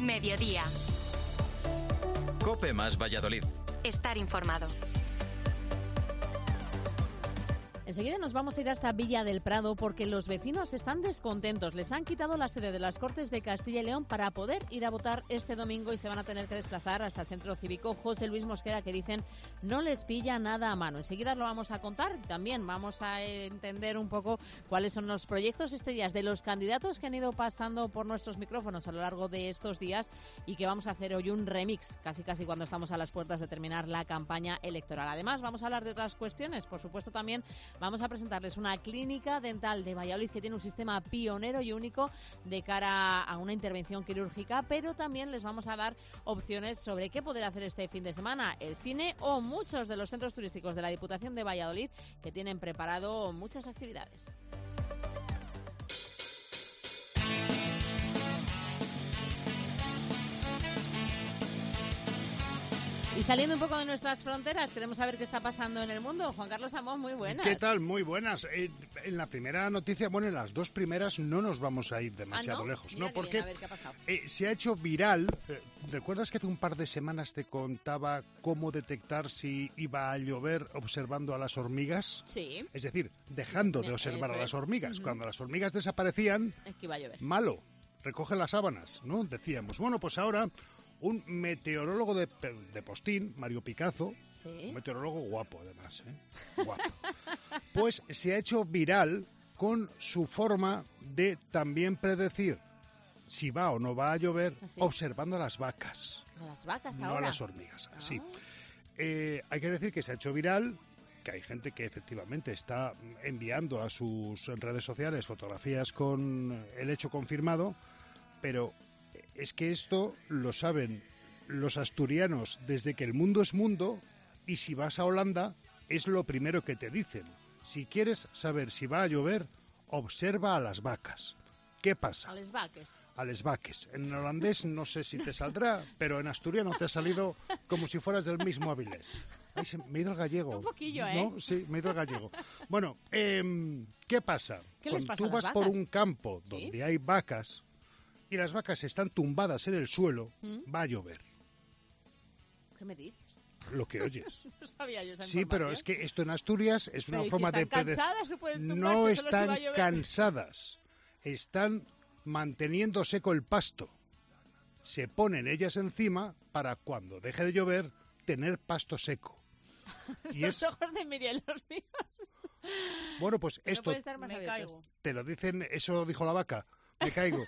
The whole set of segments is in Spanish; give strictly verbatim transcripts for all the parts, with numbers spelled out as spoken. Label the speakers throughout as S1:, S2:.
S1: mediodía.
S2: COPE más Valladolid.
S1: Estar informado.
S3: Enseguida nos vamos a ir hasta Villa del Prado porque los vecinos están descontentos. Les han quitado la sede de las Cortes de Castilla y León para poder ir a votar este domingo y se van a tener que desplazar hasta el centro cívico José Luis Mosquera, que dicen no les pilla nada a mano. Enseguida lo vamos a contar. También vamos a entender un poco cuáles son los proyectos estrellas de los candidatos que han ido pasando por nuestros micrófonos a lo largo de estos días y que vamos a hacer hoy un remix, casi casi cuando estamos a las puertas de terminar la campaña electoral. Además, vamos a hablar de otras cuestiones. Por supuesto, también vamos a presentarles una clínica dental de Valladolid que tiene un sistema pionero y único de cara a una intervención quirúrgica, pero también les vamos a dar opciones sobre qué poder hacer este fin de semana, el cine o muchos de los centros turísticos de la Diputación de Valladolid que tienen preparado muchas actividades. Y saliendo un poco de nuestras fronteras, queremos saber qué está pasando en el mundo. Juan Carlos Amón, muy buenas.
S4: ¿Qué tal? Muy buenas. Eh, en la primera noticia, bueno, en las dos primeras no nos vamos a ir demasiado
S3: ¿Ah, no?
S4: lejos,
S3: Mira
S4: ¿no? Porque
S3: bien, a ver qué ha pasado.
S4: Eh, se ha hecho viral. Eh, ¿Recuerdas que hace un par de semanas te contaba cómo detectar si iba a llover observando a las hormigas?
S3: Sí.
S4: Es decir, dejando de observar
S3: Eso
S4: a las
S3: es.
S4: hormigas.
S3: Uh-huh.
S4: Cuando las hormigas desaparecían,
S3: Es que iba a llover.
S4: malo, recoge las sábanas, ¿no? Decíamos. Bueno, pues ahora un meteorólogo de, de postín, Mario Picazo,
S3: ¿Sí?
S4: un meteorólogo guapo además, ¿eh? Guapo. Pues se ha hecho viral con su forma de también predecir si va o no va a llover,
S3: ¿Ah, sí?
S4: observando a las vacas.
S3: A las vacas
S4: No
S3: ahora.
S4: a las hormigas,
S3: Ah.
S4: sí. Eh, hay que decir que se ha hecho viral, que hay gente que efectivamente está enviando a sus redes sociales fotografías con el hecho confirmado, pero es que esto lo saben los asturianos desde que el mundo es mundo, y si vas a Holanda es lo primero que te dicen. Si quieres saber si va a llover, observa a las vacas. ¿Qué pasa?
S3: A les vaques.
S4: A les vaques. En holandés no sé si te saldrá, pero en asturiano te ha salido como si fueras del mismo Avilés. Ay, se, me he ido al gallego.
S3: Un poquillo, ¿eh?
S4: ¿No? Sí, me he ido al gallego. Bueno, eh, ¿qué pasa?
S3: ¿Qué les
S4: Cuando
S3: pasa
S4: tú
S3: a las
S4: vas por
S3: vacas?
S4: un campo
S3: ¿Sí?
S4: donde hay vacas y las vacas están tumbadas en el suelo,
S3: ¿Mm?
S4: va a llover.
S3: ¿Qué me dices?
S4: Lo que oyes.
S3: No sabía yo esa
S4: Sí, pero
S3: información.
S4: es que esto en Asturias es
S3: Pero
S4: una
S3: ¿y si
S4: forma de
S3: están
S4: predecir.
S3: cansadas, se pueden tumbar
S4: No
S3: si solo se va a
S4: están
S3: llover?
S4: cansadas, están manteniendo seco el pasto. Se ponen ellas encima para cuando deje de llover tener pasto seco. Y
S3: Los
S4: es,
S3: ojos de Miriam, los míos.
S4: bueno, pues
S3: No
S4: esto
S3: puede estar más
S5: Me
S3: abiertos.
S5: caigo.
S4: te lo dicen, eso dijo la vaca, me caigo.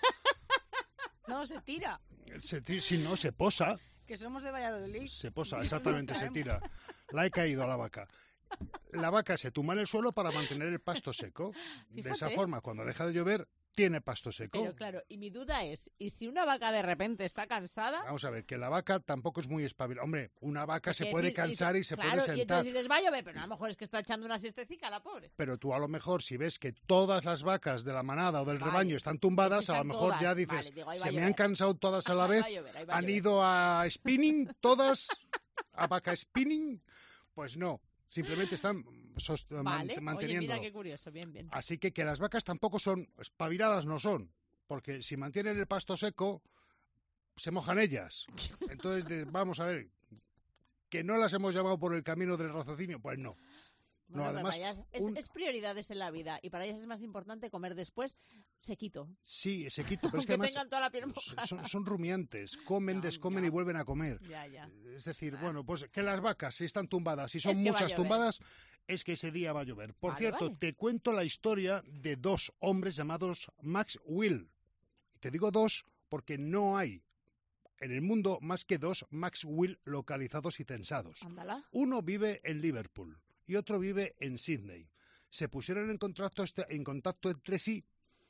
S5: No, se tira.
S4: Se ti- si no, se posa,
S5: Que somos de Valladolid.
S4: se posa, exactamente, se tira. La he caído a la vaca. La vaca se tumba en el suelo para mantener el pasto seco. De esa
S3: Fíjate.
S4: forma, cuando deja de llover, tiene pasto seco.
S3: Pero claro, y mi duda es, ¿y si una vaca de repente está cansada?
S4: Vamos a ver, que la vaca tampoco es muy espabilada. Hombre, una vaca
S3: Pues
S4: se
S3: quiere
S4: puede
S3: decir,
S4: cansar y se
S3: claro,
S4: puede
S3: y
S4: sentar.
S3: entonces dices, va a llover, pero a lo mejor es que está echando una siestecica la pobre.
S4: Pero tú a lo mejor, si ves que todas las vacas de la manada o del
S3: Vale.
S4: rebaño están tumbadas,
S3: Si
S4: a lo
S3: están
S4: mejor
S3: todas,
S4: ya dices,
S3: vale, digo, ahí va
S4: se
S3: a
S4: me
S3: llover".
S4: han cansado todas a la
S3: Ahí
S4: vez,
S3: va a llover, ahí va a
S4: han
S3: llover.
S4: ido a spinning todas, a vaca spinning. Pues no, simplemente están sos- man-
S3: Vale, oye,
S4: manteniendo.
S3: mira qué curioso, bien, bien.
S4: Así que que las vacas tampoco son espabiladas, no son, porque si mantienen el pasto seco, se mojan ellas. Entonces, de- vamos a ver, que no las hemos llamado por el camino del raciocinio, pues no.
S3: Bueno,
S4: no,
S3: pero
S4: además,
S3: para ellas es,
S4: un-
S3: es prioridades en la vida y para ellas es más importante comer después sequito.
S4: Sí, sequito, pero es
S3: Aunque
S4: que además
S3: tengan toda la piel mojada.
S4: son, son rumiantes, comen,
S3: No,
S4: descomen
S3: ya.
S4: y vuelven a comer.
S3: Ya, ya.
S4: Es decir,
S3: Ah.
S4: bueno, pues que las vacas, si están tumbadas, si son
S3: Es que va a
S4: muchas
S3: llover.
S4: tumbadas, es que ese día va a llover. Por
S3: Vale,
S4: cierto,
S3: vale.
S4: te cuento la historia de dos hombres llamados Max Will. Y te digo dos porque no hay en el mundo más que dos Max Will localizados y censados.
S3: Ándala.
S4: Uno vive en Liverpool y otro vive en Sydney. Se pusieron en contacto, este- en contacto entre sí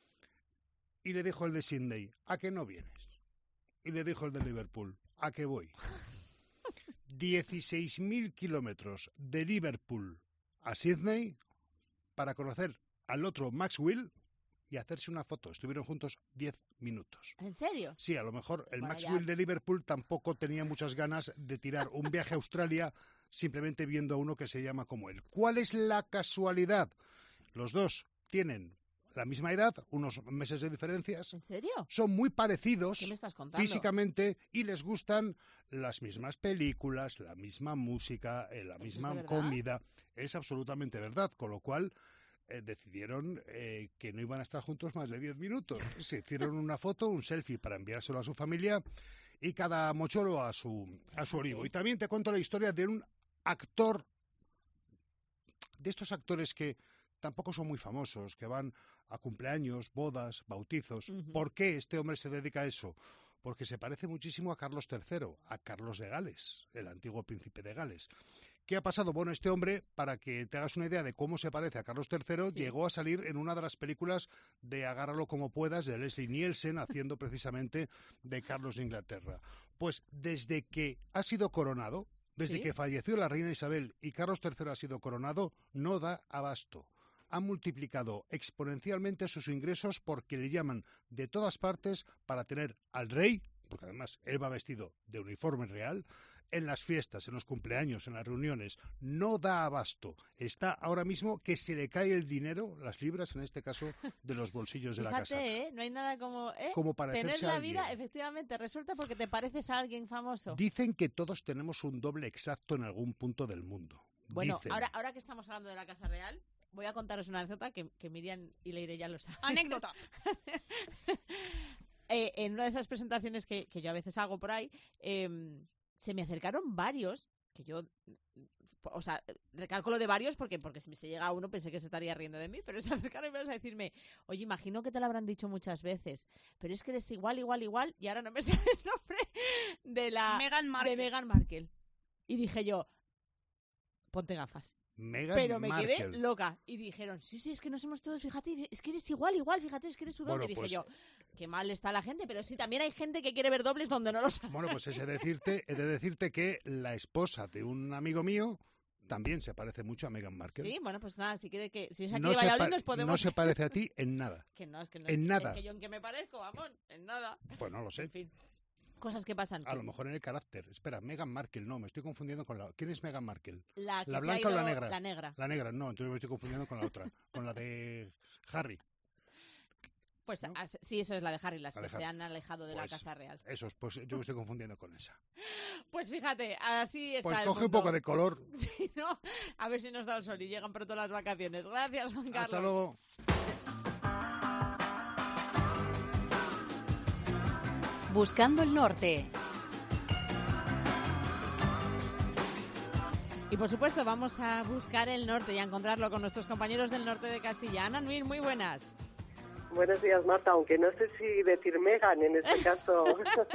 S4: y le dijo el de Sydney, ¿a qué no vienes? Y le dijo el de Liverpool, ¿a qué voy? dieciséis mil kilómetros de Liverpool a Sydney para conocer al otro Max Will y hacerse una foto. Estuvieron juntos diez minutos.
S3: ¿En serio?
S4: Sí, a lo mejor el
S3: Bueno,
S4: Max
S3: ya.
S4: Will de Liverpool tampoco tenía muchas ganas de tirar un viaje a Australia simplemente viendo a uno que se llama como él. ¿Cuál es la casualidad? Los dos tienen la misma edad, unos meses de diferencias.
S3: ¿En serio?
S4: Son muy parecidos
S3: ¿Qué me estás contando?
S4: físicamente y les gustan las mismas películas, la misma música, eh, la misma
S3: verdad?
S4: comida. Es absolutamente verdad, con lo cual eh, decidieron eh, que no iban a estar juntos más de diez minutos. Se hicieron una foto, un selfie para enviárselo a su familia y cada mocholo a su, a su orivo. Y también te cuento la historia de un actor, de estos actores que tampoco son muy famosos, que van a cumpleaños, bodas, bautizos.
S3: Uh-huh.
S4: ¿Por qué este hombre se dedica a eso? Porque se parece muchísimo a Carlos tercero, a Carlos de Gales, el antiguo príncipe de Gales. ¿Qué ha pasado? Bueno, este hombre, para que te hagas una idea de cómo se parece a Carlos tercero, sí. llegó a salir en una de las películas de Agárralo como puedas, de Leslie Nielsen, haciendo precisamente de Carlos de Inglaterra. Pues desde que ha sido coronado, desde ¿Sí? que falleció la reina Isabel y Carlos tercero ha sido coronado, no da abasto. Ha multiplicado exponencialmente sus ingresos porque le llaman de todas partes para tener al rey, porque además él va vestido de uniforme real, en las fiestas, en los cumpleaños, en las reuniones. No da abasto. Está ahora mismo que se le cae el dinero, las libras en este caso, de los bolsillos de
S3: Fíjate,
S4: la casa.
S3: ¿eh? No hay nada como, ¿eh?
S4: como parecerse
S3: tener la
S4: a alguien.
S3: vida, efectivamente, resulta porque te pareces a alguien famoso.
S4: Dicen que todos tenemos un doble exacto en algún punto del mundo.
S3: Bueno,
S4: Dicen.
S3: ahora, ahora que estamos hablando de la Casa Real, voy a contaros una anécdota que, que Miriam y Leire ya lo saben.
S5: ¡Anécdota!
S3: eh, en una de esas presentaciones que, que yo a veces hago por ahí, eh, se me acercaron varios, que yo, o sea, recalco lo de varios porque, porque si se llega a uno pensé que se estaría riendo de mí, pero se acercaron varios a decirme, oye, imagino que te lo habrán dicho muchas veces, pero es que eres igual, igual, igual, y ahora no me sale el nombre de la...
S5: Meghan Markle.
S3: De Meghan Markle. Y dije yo, ponte gafas.
S4: Meghan
S3: Pero me
S4: Markle.
S3: quedé loca. Y dijeron, sí, sí, es que nos somos todos, fíjate, es que eres igual, igual, fíjate, es que eres su doble.
S4: Bueno,
S3: y dije
S4: pues,
S3: yo, qué mal está la gente, pero sí, también hay gente que quiere ver dobles donde no los hay.
S4: Bueno, pues he de decirte, he de decirte que la esposa de un amigo mío también se parece mucho a Meghan Markle.
S3: Sí, bueno, pues nada, si quiere que si es aquí
S4: no
S3: de Valladolid
S4: pa-
S3: nos podemos...
S4: No se parece a ti en nada.
S3: Que no, es que no.
S4: En
S3: es,
S4: nada.
S3: Es que yo en qué me parezco, vamos, en nada.
S4: Pues no lo sé.
S3: En fin, cosas que pasan.
S4: A
S3: que...
S4: lo mejor en el carácter. Espera, Meghan Markle, no, me estoy confundiendo con la... ¿Quién es Meghan Markle?
S3: La, que
S4: ¿La
S3: se
S4: blanca
S3: ha ido...
S4: o la negra?
S3: La negra.
S4: La negra, no, entonces me estoy confundiendo con la otra, con la de Harry.
S3: Pues
S4: ¿No?
S3: as, sí, eso es la de Harry, las
S4: La
S3: que
S4: de Harry.
S3: se han alejado de
S4: Pues,
S3: la Casa Real.
S4: Eso, pues yo me estoy confundiendo con esa.
S3: Pues fíjate, así está
S4: Pues
S3: el
S4: coge
S3: mundo.
S4: un poco de color.
S3: Sí, ¿no? A ver si nos da el sol y llegan pronto las vacaciones. Gracias, Juan Carlos.
S4: Hasta luego.
S1: Buscando el norte.
S3: Y por supuesto vamos a buscar el norte y a encontrarlo con nuestros compañeros del norte de Castilla. Ana Nuir, muy buenas.
S2: Buenos días, Marta, aunque no sé si decir Megan en este caso.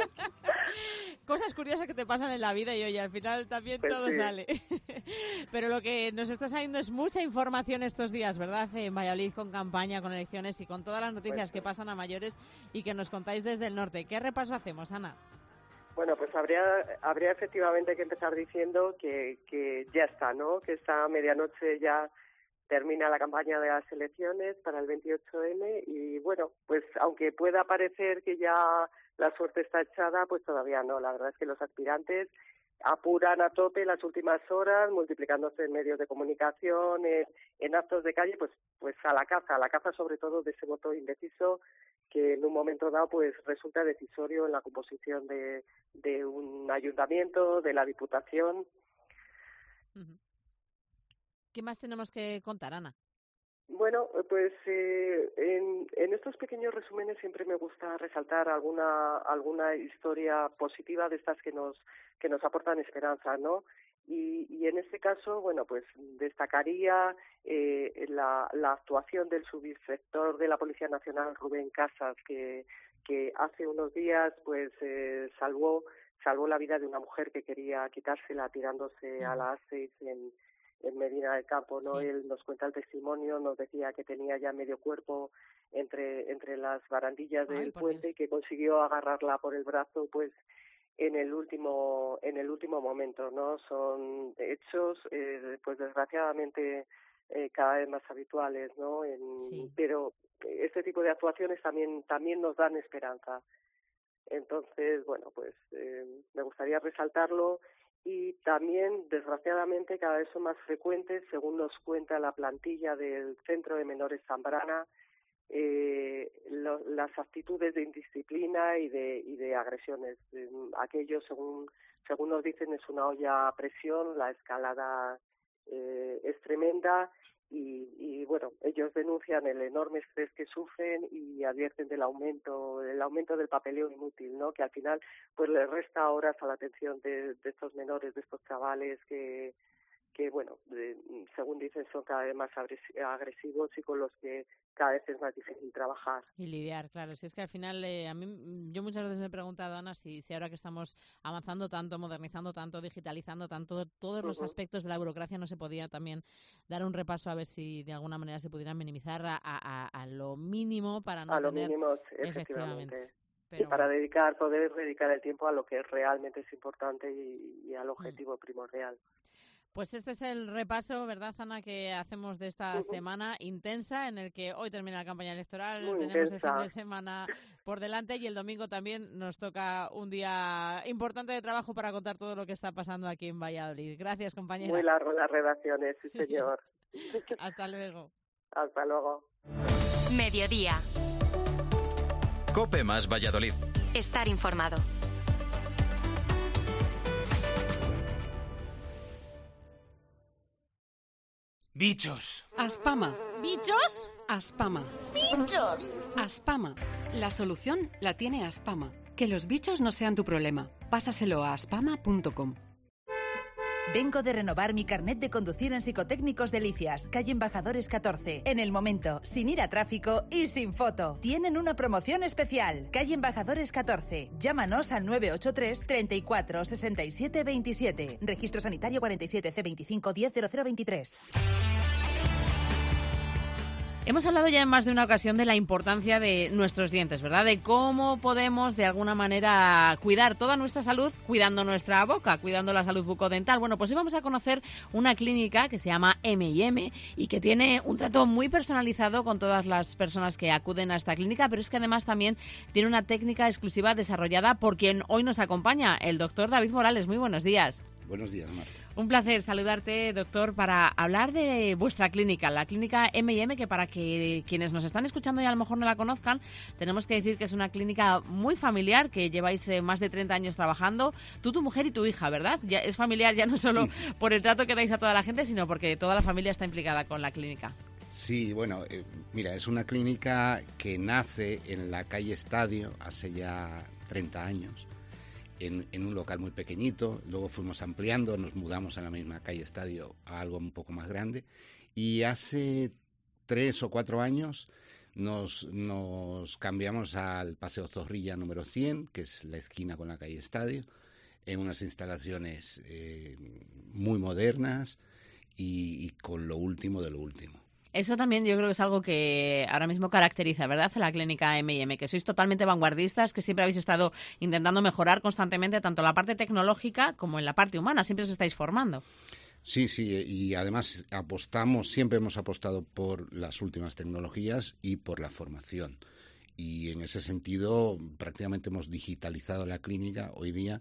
S3: Cosas curiosas que te pasan en la vida y oye, al final también
S2: Pues
S3: todo
S2: sí.
S3: sale. Pero lo que nos está saliendo es mucha información estos días, ¿verdad? En Valladolid con campaña, con elecciones y con todas las noticias
S2: Pues
S3: que
S2: sí.
S3: pasan a mayores y que nos contáis desde el norte. ¿Qué repaso hacemos, Ana?
S2: Bueno, pues habría habría efectivamente que empezar diciendo que, que ya está, ¿no? Que esta medianoche ya termina la campaña de las elecciones para el veintiocho eme y bueno, pues aunque pueda parecer que ya la suerte está echada, pues todavía no. La verdad es que los aspirantes apuran a tope las últimas horas, multiplicándose en medios de comunicación, en, en actos de calle, pues pues a la caza, a la caza sobre todo de ese voto indeciso que en un momento dado pues resulta decisorio en la composición de, de un ayuntamiento, de la diputación.
S3: Uh-huh. ¿Qué más tenemos que contar, Ana?
S2: Bueno, pues eh, en, en estos pequeños resúmenes siempre me gusta resaltar alguna alguna historia positiva de estas que nos que nos aportan esperanza, ¿no? Y, y en este caso, bueno, pues destacaría eh, la, la actuación del subinspector de la Policía Nacional, Rubén Casas, que que hace unos días, pues eh, salvó salvó la vida de una mujer que quería quitársela tirándose
S3: Uh-huh.
S2: a la A seis en en Medina del Campo, ¿no?
S3: Sí.
S2: Él nos cuenta el testimonio, nos decía que tenía ya medio cuerpo entre entre las barandillas
S3: Ay,
S2: del
S3: por
S2: puente
S3: Dios.
S2: y que consiguió agarrarla por el brazo, pues en el último en el último momento, ¿no? Son hechos, eh, pues desgraciadamente eh, cada vez más habituales, ¿no? En,
S3: Sí.
S2: Pero este tipo de actuaciones también también nos dan esperanza. Entonces, bueno, pues eh, me gustaría resaltarlo. Y también, desgraciadamente, cada vez son más frecuentes, según nos cuenta la plantilla del Centro de Menores Zambrana, eh, lo, las actitudes de indisciplina y de, y de agresiones. Eh, aquello, según, según nos dicen, es una olla a presión, la escalada eh, es tremenda. Y, y bueno, ellos denuncian el enorme estrés que sufren y advierten del aumento, el aumento del papeleo inútil, ¿no? Que al final pues les resta horas a la atención de, de estos menores, de estos chavales que que bueno, de, según dicen, son cada vez más agresivos y con los que cada vez es más difícil trabajar.
S3: Y lidiar, claro. Si es que al final, eh, a mí, yo muchas veces me he preguntado, Ana, si, si ahora que estamos avanzando tanto, modernizando tanto, digitalizando tanto, todos uh-huh. los aspectos de la burocracia, no se podía también dar un repaso a ver si de alguna manera se pudieran minimizar a, a, a lo mínimo para no
S2: a
S3: tener...
S2: A lo mínimo, efectivamente.
S3: Pero...
S2: Y para dedicar, poder dedicar el tiempo a lo que realmente es importante y, y al objetivo uh-huh. primordial.
S3: Pues este es el repaso, ¿verdad, Ana?, que hacemos de esta uh-huh. semana intensa, en el que hoy termina la campaña electoral,
S2: Muy
S3: tenemos
S2: intensa.
S3: el fin de semana por delante y el domingo también nos toca un día importante de trabajo para contar todo lo que está pasando aquí en Valladolid. Gracias, compañera.
S2: Muy largo las redacciones, sí, señor.
S3: Hasta luego.
S2: Hasta luego.
S1: Mediodía.
S6: COPE más Valladolid.
S1: Estar informado.
S7: Bichos.
S8: Aspama.
S5: ¿Bichos?
S8: Aspama.
S5: ¡Bichos!
S8: Aspama. La solución la tiene Aspama. Que los bichos no sean tu problema. Pásaselo a aspama punto com.
S9: Vengo de renovar mi carnet de conducir en Psicotécnicos Delicias, calle Embajadores catorce. En el momento, sin ir a tráfico y sin foto. Tienen una promoción especial. Calle Embajadores catorce. Llámanos al nueve ocho tres, treinta y cuatro, sesenta y siete, veintisiete. Registro sanitario cuarenta y siete C veinticinco diez cero cero veintitrés.
S3: Hemos hablado ya en más de una ocasión de la importancia de nuestros dientes, ¿verdad? De cómo podemos, de alguna manera, cuidar toda nuestra salud cuidando nuestra boca, cuidando la salud bucodental. Bueno, pues hoy vamos a conocer una clínica que se llama eme y eme y que tiene un trato muy personalizado con todas las personas que acuden a esta clínica, pero es que además también tiene una técnica exclusiva desarrollada por quien hoy nos acompaña, el doctor David Morales. Muy buenos días.
S10: Buenos días, Marta.
S3: Un placer saludarte, doctor, para hablar de vuestra clínica, la clínica eme y eme, que para que quienes nos están escuchando y a lo mejor no la conozcan, tenemos que decir que es una clínica muy familiar, que lleváis eh, más de treinta años trabajando, tú, tu mujer y tu hija, ¿verdad? Ya es familiar ya no solo por el trato que dais a toda la gente, sino porque toda la familia está implicada con la clínica.
S10: Sí, bueno, eh, mira, es una clínica que nace en la calle Estadio hace ya treinta años. En, en un local muy pequeñito, luego fuimos ampliando, nos mudamos a la misma calle Estadio a algo un poco más grande y hace tres o cuatro años nos, nos cambiamos al Paseo Zorrilla número cien, que es la esquina con la calle Estadio, en unas instalaciones eh, muy modernas y, y con lo último de lo último.
S3: Eso también yo creo que es algo que ahora mismo caracteriza, ¿verdad?, a la clínica eme y eme, que sois totalmente vanguardistas, que siempre habéis estado intentando mejorar constantemente tanto la parte tecnológica como en la parte humana, siempre os estáis formando.
S10: Sí, sí, y además apostamos, siempre hemos apostado por las últimas tecnologías y por la formación. Y en ese sentido prácticamente hemos digitalizado la clínica. Hoy día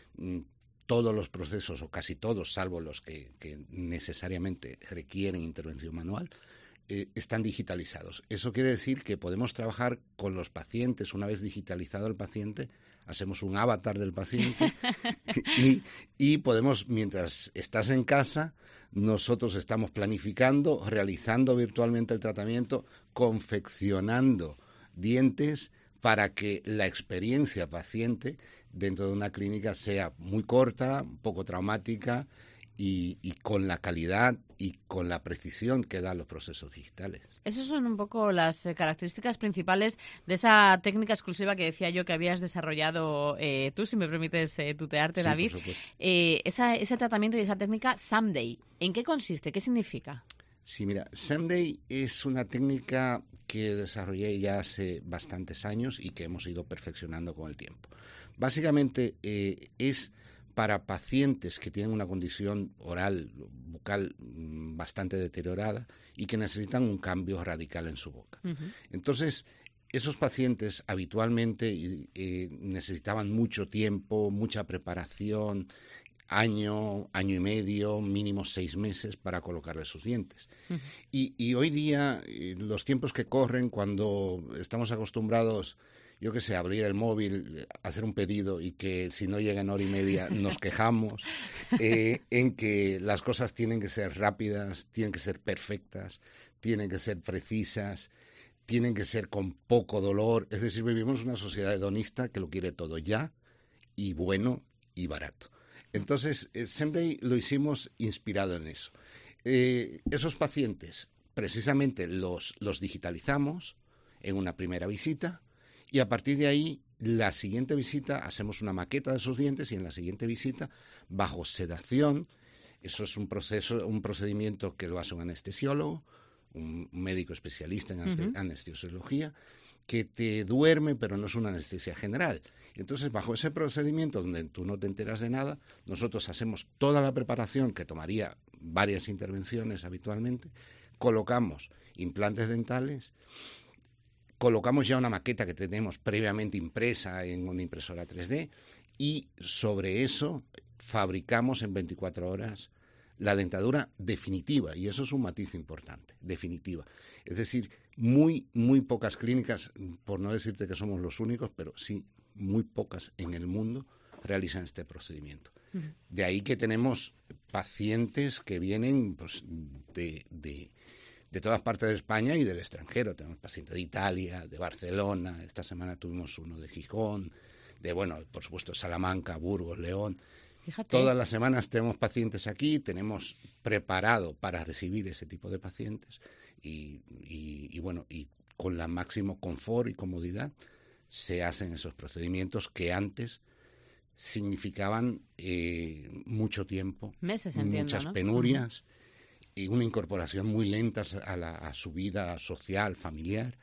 S10: todos los procesos, o casi todos, salvo los que, que necesariamente requieren intervención manual, eh, están digitalizados. Eso quiere decir que podemos trabajar con los pacientes. Una vez digitalizado el paciente, hacemos un avatar del paciente y, y podemos, mientras estás en casa, nosotros estamos planificando, realizando virtualmente el tratamiento, confeccionando dientes para que la experiencia paciente dentro de una clínica sea muy corta, poco traumática y, y con la calidad y con la precisión que dan los procesos digitales.
S3: Esas son un poco las eh, características principales de esa técnica exclusiva que decía yo que habías desarrollado eh, tú, si me permites eh, tutearte,
S10: sí,
S3: David.
S10: Por supuesto.
S3: Eh, esa, ese tratamiento y esa técnica Someday, ¿en qué consiste? ¿Qué significa?
S10: Sí, mira, Someday es una técnica que desarrollé ya hace bastantes años y que hemos ido perfeccionando con el tiempo. Básicamente eh, es para pacientes que tienen una condición oral, bucal bastante deteriorada y que necesitan un cambio radical en su boca. Uh-huh. Entonces, esos pacientes habitualmente eh, necesitaban mucho tiempo, mucha preparación, año, año y medio, mínimo seis meses para colocarle sus dientes.
S3: Uh-huh.
S10: Y, y hoy día, en los tiempos que corren, cuando estamos acostumbrados, yo qué sé, abrir el móvil, hacer un pedido y que si no llega en hora y media nos quejamos, eh, en que las cosas tienen que ser rápidas, tienen que ser perfectas, tienen que ser precisas, tienen que ser con poco dolor. Es decir, vivimos una sociedad hedonista que lo quiere todo ya y bueno y barato. Entonces, eh, siempre lo hicimos inspirado en eso. Eh, esos pacientes, precisamente, los, los digitalizamos en una primera visita y a partir de ahí, la siguiente visita, hacemos una maqueta de sus dientes y en la siguiente visita, bajo sedación, eso es un proceso, un procedimiento que lo hace un anestesiólogo, un médico especialista en uh-huh. anestesiología, que te duerme, pero no es una anestesia general. Entonces, bajo ese procedimiento, donde tú no te enteras de nada, nosotros hacemos toda la preparación, que tomaría varias intervenciones habitualmente, colocamos implantes dentales, colocamos ya una maqueta que tenemos previamente impresa en una impresora tres D y sobre eso fabricamos en veinticuatro horas la dentadura definitiva, y eso es un matiz importante, definitiva. Es decir, muy, muy pocas clínicas, por no decirte que somos los únicos, pero sí muy pocas en el mundo realizan este procedimiento. Uh-huh. De ahí que tenemos pacientes que vienen pues, de, de, de todas partes de España y del extranjero. Tenemos pacientes de Italia, de Barcelona, esta semana tuvimos uno de Gijón, de, bueno, por supuesto, Salamanca, Burgos, León.
S3: Fíjate.
S10: Todas las semanas tenemos pacientes aquí, tenemos preparado para recibir ese tipo de pacientes y, y, y bueno, y con la máximo confort y comodidad se hacen esos procedimientos que antes significaban eh, mucho tiempo,
S3: meses, entiendo,
S10: muchas
S3: ¿no?
S10: penurias uh-huh. y una incorporación muy lenta a, la, a su vida social, familiar,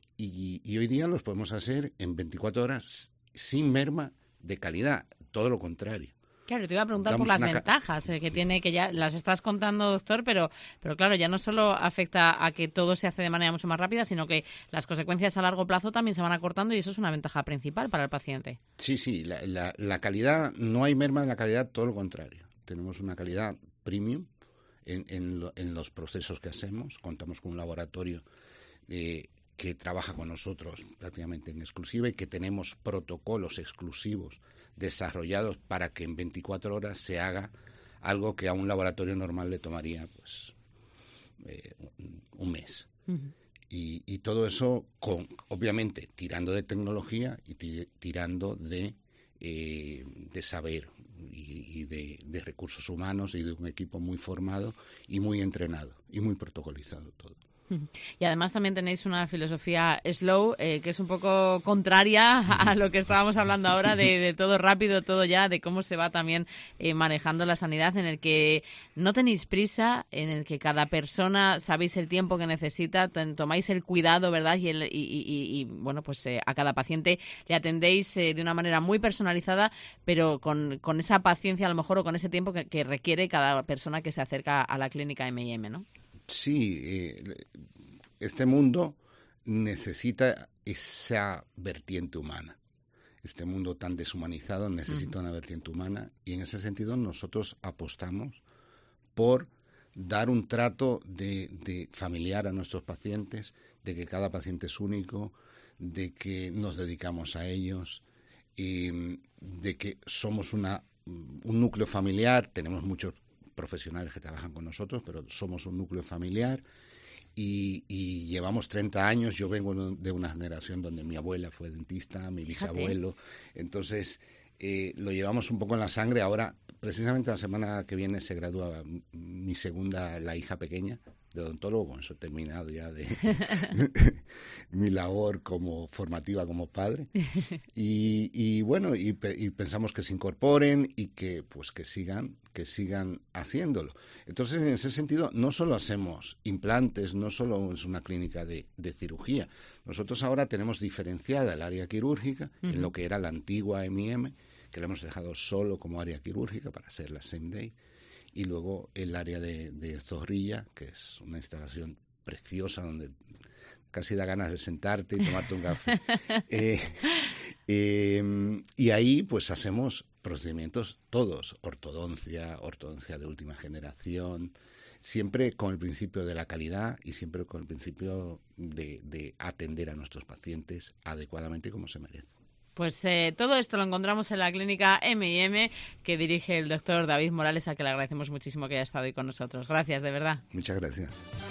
S10: y, y hoy día los podemos hacer en veinticuatro horas sin merma de calidad, todo lo contrario.
S3: Claro, te iba a preguntar
S10: Damos
S3: por las
S10: una...
S3: ventajas eh, que tiene, que ya las estás contando, doctor, pero, pero claro, ya no solo afecta a que todo se hace de manera mucho más rápida, sino que las consecuencias a largo plazo también se van acortando y eso es una ventaja principal para el paciente.
S10: Sí, sí, la, la, la calidad, no hay merma en la calidad, todo lo contrario. Tenemos una calidad premium en, en, lo, en los procesos que hacemos, contamos con un laboratorio eh, que trabaja con nosotros prácticamente en exclusiva y que tenemos protocolos exclusivos desarrollados para que en veinticuatro horas se haga algo que a un laboratorio normal le tomaría pues eh, un mes. Uh-huh. Y, y todo eso, con obviamente, tirando de tecnología y t- tirando de, eh, de saber y, y de, de recursos humanos y de un equipo muy formado y muy entrenado y muy protocolizado todo.
S3: Y además también tenéis una filosofía slow, eh, que es un poco contraria a lo que estábamos hablando ahora de, de todo rápido, todo ya, de cómo se va también eh, manejando la sanidad, en el que no tenéis prisa, en el que cada persona sabéis el tiempo que necesita, ten, tomáis el cuidado, ¿verdad? Y, el, y, y, y bueno, pues eh, a cada paciente le atendéis eh, de una manera muy personalizada, pero con, con esa paciencia a lo mejor o con ese tiempo que, que requiere cada persona que se acerca a la clínica eme i eme, ¿no?
S10: Sí, eh, este mundo necesita esa vertiente humana. Este mundo tan deshumanizado necesita uh-huh. una vertiente humana y en ese sentido nosotros apostamos por dar un trato de, de familiar a nuestros pacientes, de que cada paciente es único, de que nos dedicamos a ellos, y de que somos una, un núcleo familiar, tenemos muchos profesionales que trabajan con nosotros, pero somos un núcleo familiar y, y llevamos treinta años. Yo vengo de una generación donde mi abuela fue dentista, mi bisabuelo, Fíjate. entonces eh, lo llevamos un poco en la sangre. Ahora, precisamente la semana que viene se gradúa mi segunda, la hija pequeña, de odontólogo. Con eso he terminado ya de mi labor como formativa como padre y, y bueno y, y pensamos que se incorporen y que pues que sigan que sigan haciéndolo. Entonces, en ese sentido, no solo hacemos implantes, no solo es una clínica de, de cirugía. Nosotros ahora tenemos diferenciada el área quirúrgica uh-huh. en lo que era la antigua eme i eme, que la hemos dejado solo como área quirúrgica para hacer la same day. Y luego el área de, de Zorrilla, que es una instalación preciosa donde casi da ganas de sentarte y tomarte un café. eh, eh, y ahí pues hacemos procedimientos todos, ortodoncia, ortodoncia de última generación, siempre con el principio de la calidad y siempre con el principio de, de atender a nuestros pacientes adecuadamente como se merece.
S3: Pues eh, todo esto lo encontramos en la clínica eme y eme que dirige el doctor David Morales, a que le agradecemos muchísimo que haya estado hoy con nosotros. Gracias, de verdad.
S10: Muchas gracias.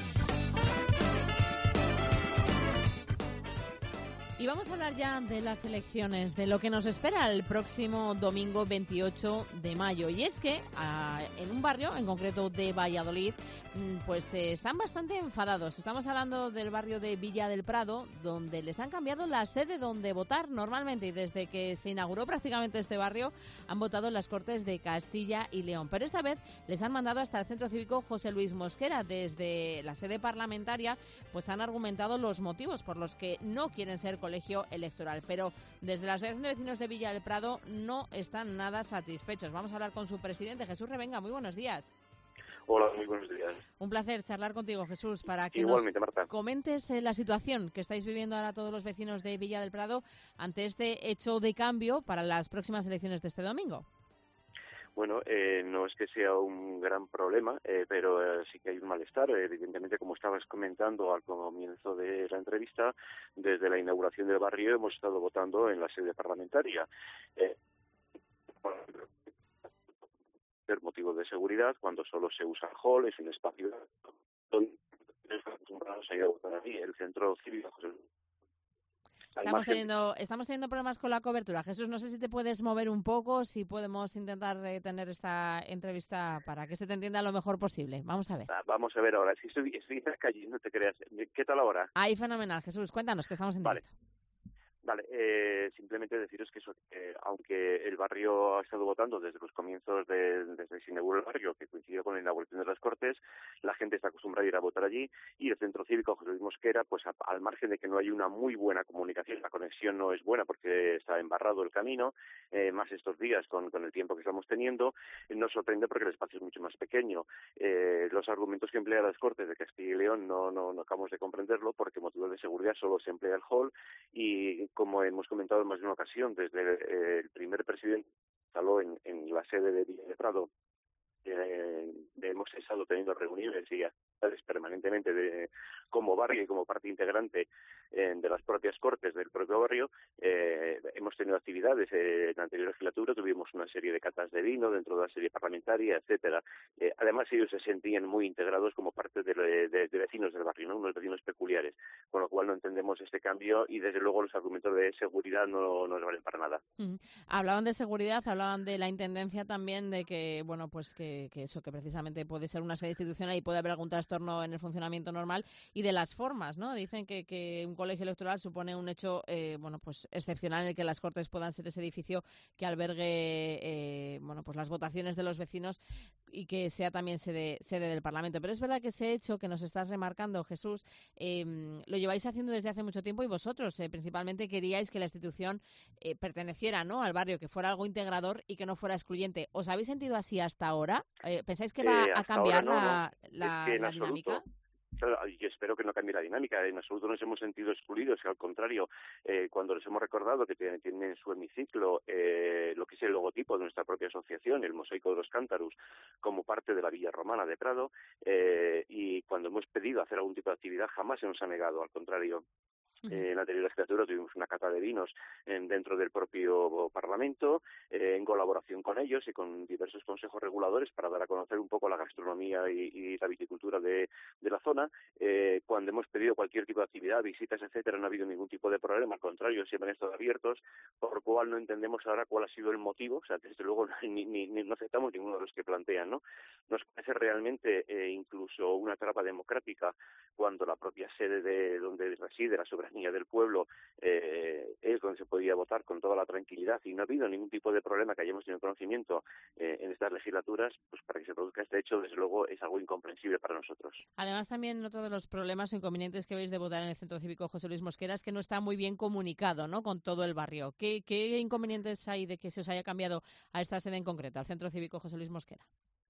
S3: Y vamos a hablar ya de las elecciones, de lo que nos espera el próximo domingo veintiocho de mayo. Y es que a, en un barrio, en concreto de Valladolid, pues eh, están bastante enfadados. Estamos hablando del barrio de Villa del Prado, donde les han cambiado la sede donde votar normalmente. Y desde que se inauguró prácticamente este barrio, han votado en las Cortes de Castilla y León. Pero esta vez les han mandado hasta el Centro Cívico José Luis Mosquera. Desde la sede parlamentaria, pues han argumentado los motivos por los que no quieren ser colegio electoral, pero desde la Asociación de Vecinos de Villa del Prado no están nada satisfechos. Vamos a hablar con su presidente, Jesús Revenga. Muy buenos días.
S11: Hola, muy buenos días.
S3: Un placer charlar contigo, Jesús, para que
S11: Igualmente,
S3: nos
S11: Marta.
S3: comentes eh, la situación que estáis viviendo ahora todos los vecinos de Villa del Prado ante este hecho de cambio para las próximas elecciones de este domingo.
S11: Bueno, eh, no es que sea un gran problema, eh, pero eh, sí que hay un malestar. Evidentemente, como estabas comentando al comienzo de la entrevista, desde la inauguración del barrio hemos estado votando en la sede parlamentaria. Eh, por motivos de seguridad, cuando solo se usa el hall, es un espacio donde estamos acostumbrados a ir a votar aquí, el centro cívico.
S3: Estamos teniendo, estamos teniendo problemas con la cobertura. Jesús, no sé si te puedes mover un poco, si podemos intentar eh, tener esta entrevista para que se te entienda lo mejor posible. Vamos a ver.
S11: Ah, vamos a ver ahora. Si estoy, estoy en la calle, no te creas. ¿Qué tal ahora?
S3: Ahí, fenomenal. Jesús, cuéntanos, que estamos en
S11: Vale.
S3: directo.
S11: Vale, eh, simplemente deciros que eso, eh, aunque el barrio ha estado votando desde los comienzos de, desde que se inauguró el barrio, que coincidió con la inauguración de las Cortes, la gente está acostumbrada a ir a votar allí, y el Centro Cívico José Luis Mosquera, pues a, al margen de que no hay una muy buena comunicación, la conexión no es buena porque está embarrado el camino, eh, más estos días con, con el tiempo que estamos teniendo, eh, nos sorprende porque el espacio es mucho más pequeño. Eh, los argumentos que emplea las Cortes de Castilla y León no, no, no acabamos de comprenderlo, porque motivos de seguridad solo se emplea el hall, y como hemos comentado en más de una ocasión, desde eh, el primer presidente instaló en, en la sede de Villa de Prado, eh, hemos estado teniendo reuniones y actividades permanentemente de, como barrio y como parte integrante eh, de las propias Cortes del propio barrio. Eh, hemos tenido actividades eh, en la anterior legislatura, tuvimos una serie de catas de vino dentro de la serie parlamentaria, etcétera. Eh, además, ellos se sentían muy integrados como parte de, de, de vecinos del barrio, ¿no? Unos vecinos peculiares, con lo cual no entendemos este cambio y, desde luego, los argumentos de seguridad no, no nos valen para nada.
S3: Mm. Hablaban de seguridad, hablaban de la intendencia también, de que, bueno, pues que, que eso, que precisamente puede ser una sede institucional y puede haber algún trastorno en el funcionamiento normal, y de las formas, ¿no? Dicen que, que un colegio electoral supone un hecho, eh, bueno, pues excepcional, en el que las Cortes puedan ser ese edificio que albergue, eh, bueno, pues las votaciones de los vecinos y que sea también sede, sede del Parlamento. Pero es verdad que ese hecho que nos estás remarcando, Jesús, eh, lo lleváis haciendo desde hace mucho tiempo, y vosotros eh, principalmente queríais que la institución eh, perteneciera, ¿no?, al barrio, que fuera algo integrador y que no fuera excluyente. ¿Os habéis sentido así hasta ahora? Eh, ¿Pensáis que va
S11: eh,
S3: a cambiar
S11: no,
S3: la,
S11: no.
S3: la,
S11: es que en
S3: la
S11: absoluto.
S3: dinámica?
S11: Yo espero que no cambie la dinámica. En absoluto nos hemos sentido excluidos. Al contrario, eh, cuando les hemos recordado que tienen, tienen en su hemiciclo eh, lo que es el logotipo de nuestra propia asociación, el Mosaico de los Cántaros, como parte de la Villa Romana de Prado, eh, y cuando hemos pedido hacer algún tipo de actividad, jamás se nos ha negado. Al contrario. Eh, en la anterior legislatura tuvimos una cata de vinos en, dentro del propio Parlamento, eh, en colaboración con ellos y con diversos consejos reguladores para dar a conocer un poco la gastronomía y, y la viticultura de, de la zona. Eh, cuando hemos pedido cualquier tipo de actividad, visitas, etcétera, no ha habido ningún tipo de problema, al contrario, siempre han estado abiertos, por lo cual no entendemos ahora cuál ha sido el motivo. O sea, desde luego ni, ni, ni no aceptamos ninguno de los que plantean, ¿no? Nos parece realmente eh, incluso una traba democrática cuando la propia sede de donde reside la soberanía del pueblo eh, es donde se podía votar con toda la tranquilidad, y no ha habido ningún tipo de problema que hayamos tenido conocimiento eh, en estas legislaturas. Pues para que se produzca este hecho, desde luego, es algo incomprensible para nosotros.
S3: Además, también otro de los problemas o inconvenientes que veis de votar en el Centro Cívico José Luis Mosquera es que no está muy bien comunicado, ¿no?, con todo el barrio. ¿Qué, qué inconvenientes hay de que se os haya cambiado a esta sede en concreto, al Centro Cívico José Luis Mosquera?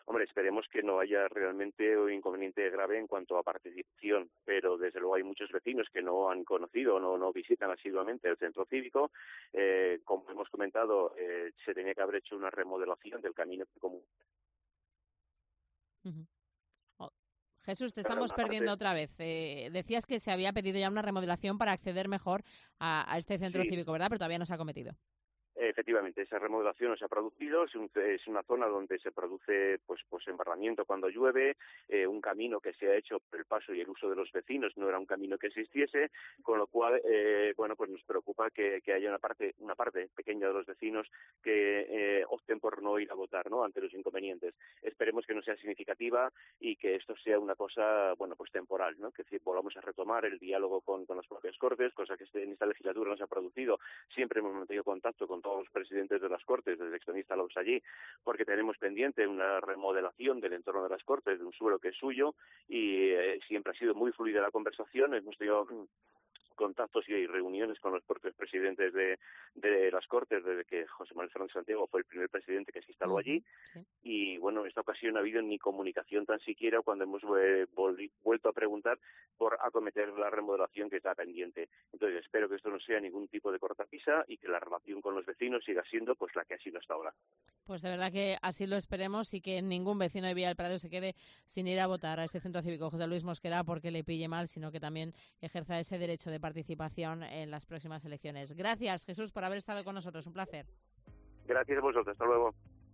S11: Hombre, esperemos que no haya realmente un inconveniente grave en cuanto a participación, pero desde luego hay muchos vecinos que no han conocido, no no visitan asiduamente el centro cívico. Eh, como hemos comentado, eh, se tenía que haber hecho una remodelación del camino común.
S3: Uh-huh. Oh. Jesús, te estamos perdiendo otra vez. Eh, decías que se había pedido ya una remodelación para acceder mejor a, a este centro
S11: sí.
S3: cívico, ¿verdad? Pero todavía no se ha cometido.
S11: Efectivamente, esa remodelación no se ha producido, es, un, es una zona donde se produce pues pues embarramiento cuando llueve, eh, un camino que se ha hecho por el paso y el uso de los vecinos, no era un camino que existiese, con lo cual eh, bueno pues nos preocupa que, que haya una parte una parte pequeña de los vecinos que eh, opten por no ir a votar, ¿no?, ante los inconvenientes. Esperemos que no sea significativa y que esto sea una cosa bueno pues temporal, ¿no?, que si volvamos a retomar el diálogo con, con las propias Cortes, cosa que en esta legislatura no se ha producido. Siempre hemos mantenido contacto con todos los presidentes de las Cortes, desde que están instalados allí, porque tenemos pendiente una remodelación del entorno de las Cortes, de un suelo que es suyo, y eh, siempre ha sido muy fluida la conversación. Hemos tenido contactos y reuniones con los propios presidentes de, de las Cortes desde que José Manuel Fernández Santiago fue el primer presidente que se instaló allí. Sí. Y bueno, en esta ocasión no ha habido ni comunicación tan siquiera cuando hemos eh, volvi, vuelto a preguntar por acometer la remodelación que está pendiente. Entonces espero que esto no sea ningún tipo de cortapisa y que la relación con los vecinos siga siendo pues la que ha sido hasta ahora.
S3: Pues de verdad que así lo esperemos y que ningún vecino de Villa del Prado se quede sin ir a votar a este centro cívico José Luis Mosquera porque le pille mal, sino que también ejerza ese derecho de participación en las próximas elecciones. Gracias, Jesús, por haber estado con nosotros. Un placer.
S11: Gracias a vosotros. Hasta luego.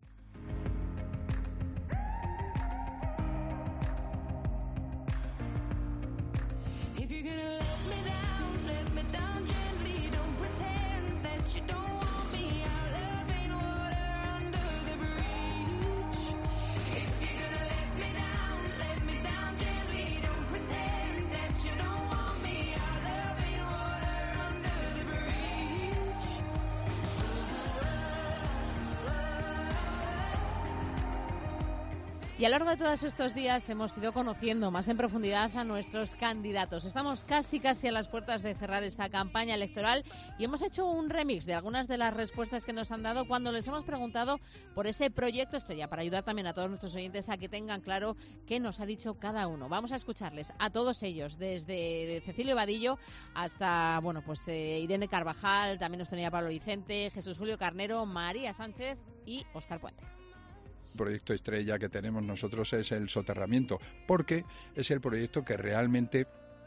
S3: Y a lo largo de todos estos días hemos ido conociendo más en profundidad a nuestros candidatos. Estamos casi casi a las puertas de cerrar esta campaña electoral y hemos hecho un remix de algunas de las respuestas que nos han dado cuando les hemos preguntado por ese proyecto estrella, para ayudar también a todos nuestros oyentes a que tengan claro qué nos ha dicho cada uno. Vamos a escucharles a todos ellos, desde Cecilio Vadillo hasta bueno pues eh, Irene Carvajal, también nos tenía Pablo Vicente, Jesús Julio Carnero, María Sánchez y Óscar Puente.
S12: El proyecto estrella que tenemos nosotros es el soterramiento, porque es el proyecto que realmente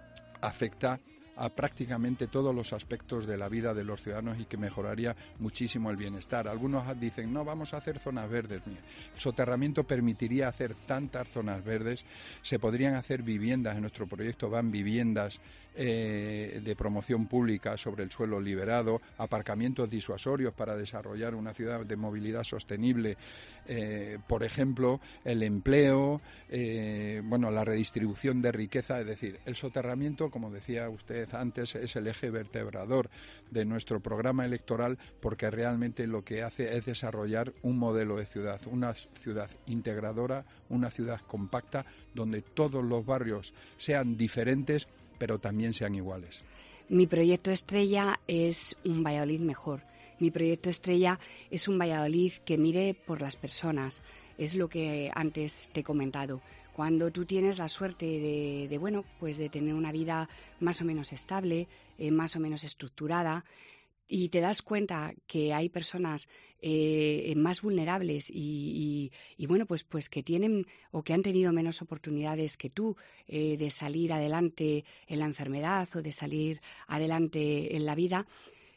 S12: afecta a prácticamente todos los aspectos de la vida de los ciudadanos y que mejoraría muchísimo el bienestar. Algunos dicen, no, vamos a hacer zonas verdes. El soterramiento permitiría hacer tantas zonas verdes, se podrían hacer viviendas, en nuestro proyecto van viviendas eh, de promoción pública sobre el suelo liberado, aparcamientos disuasorios para desarrollar una ciudad de movilidad sostenible, eh, por ejemplo, el empleo, eh, bueno, la redistribución de riqueza, es decir, el soterramiento, como decía usted antes, es el eje vertebrador de nuestro programa electoral porque realmente lo que hace es desarrollar un modelo de ciudad, una ciudad integradora, una ciudad compacta donde todos los barrios sean diferentes pero también sean iguales.
S13: Mi proyecto estrella es un Valladolid mejor. Mi proyecto estrella es un Valladolid que mire por las personas. Es lo que antes te he comentado. Cuando tú tienes la suerte de, de bueno, pues de tener una vida más o menos estable, eh, más o menos estructurada, y te das cuenta que hay personas eh, más vulnerables y, y, y bueno, pues, pues que tienen o que han tenido menos oportunidades que tú eh, de salir adelante en la enfermedad o de salir adelante en la vida,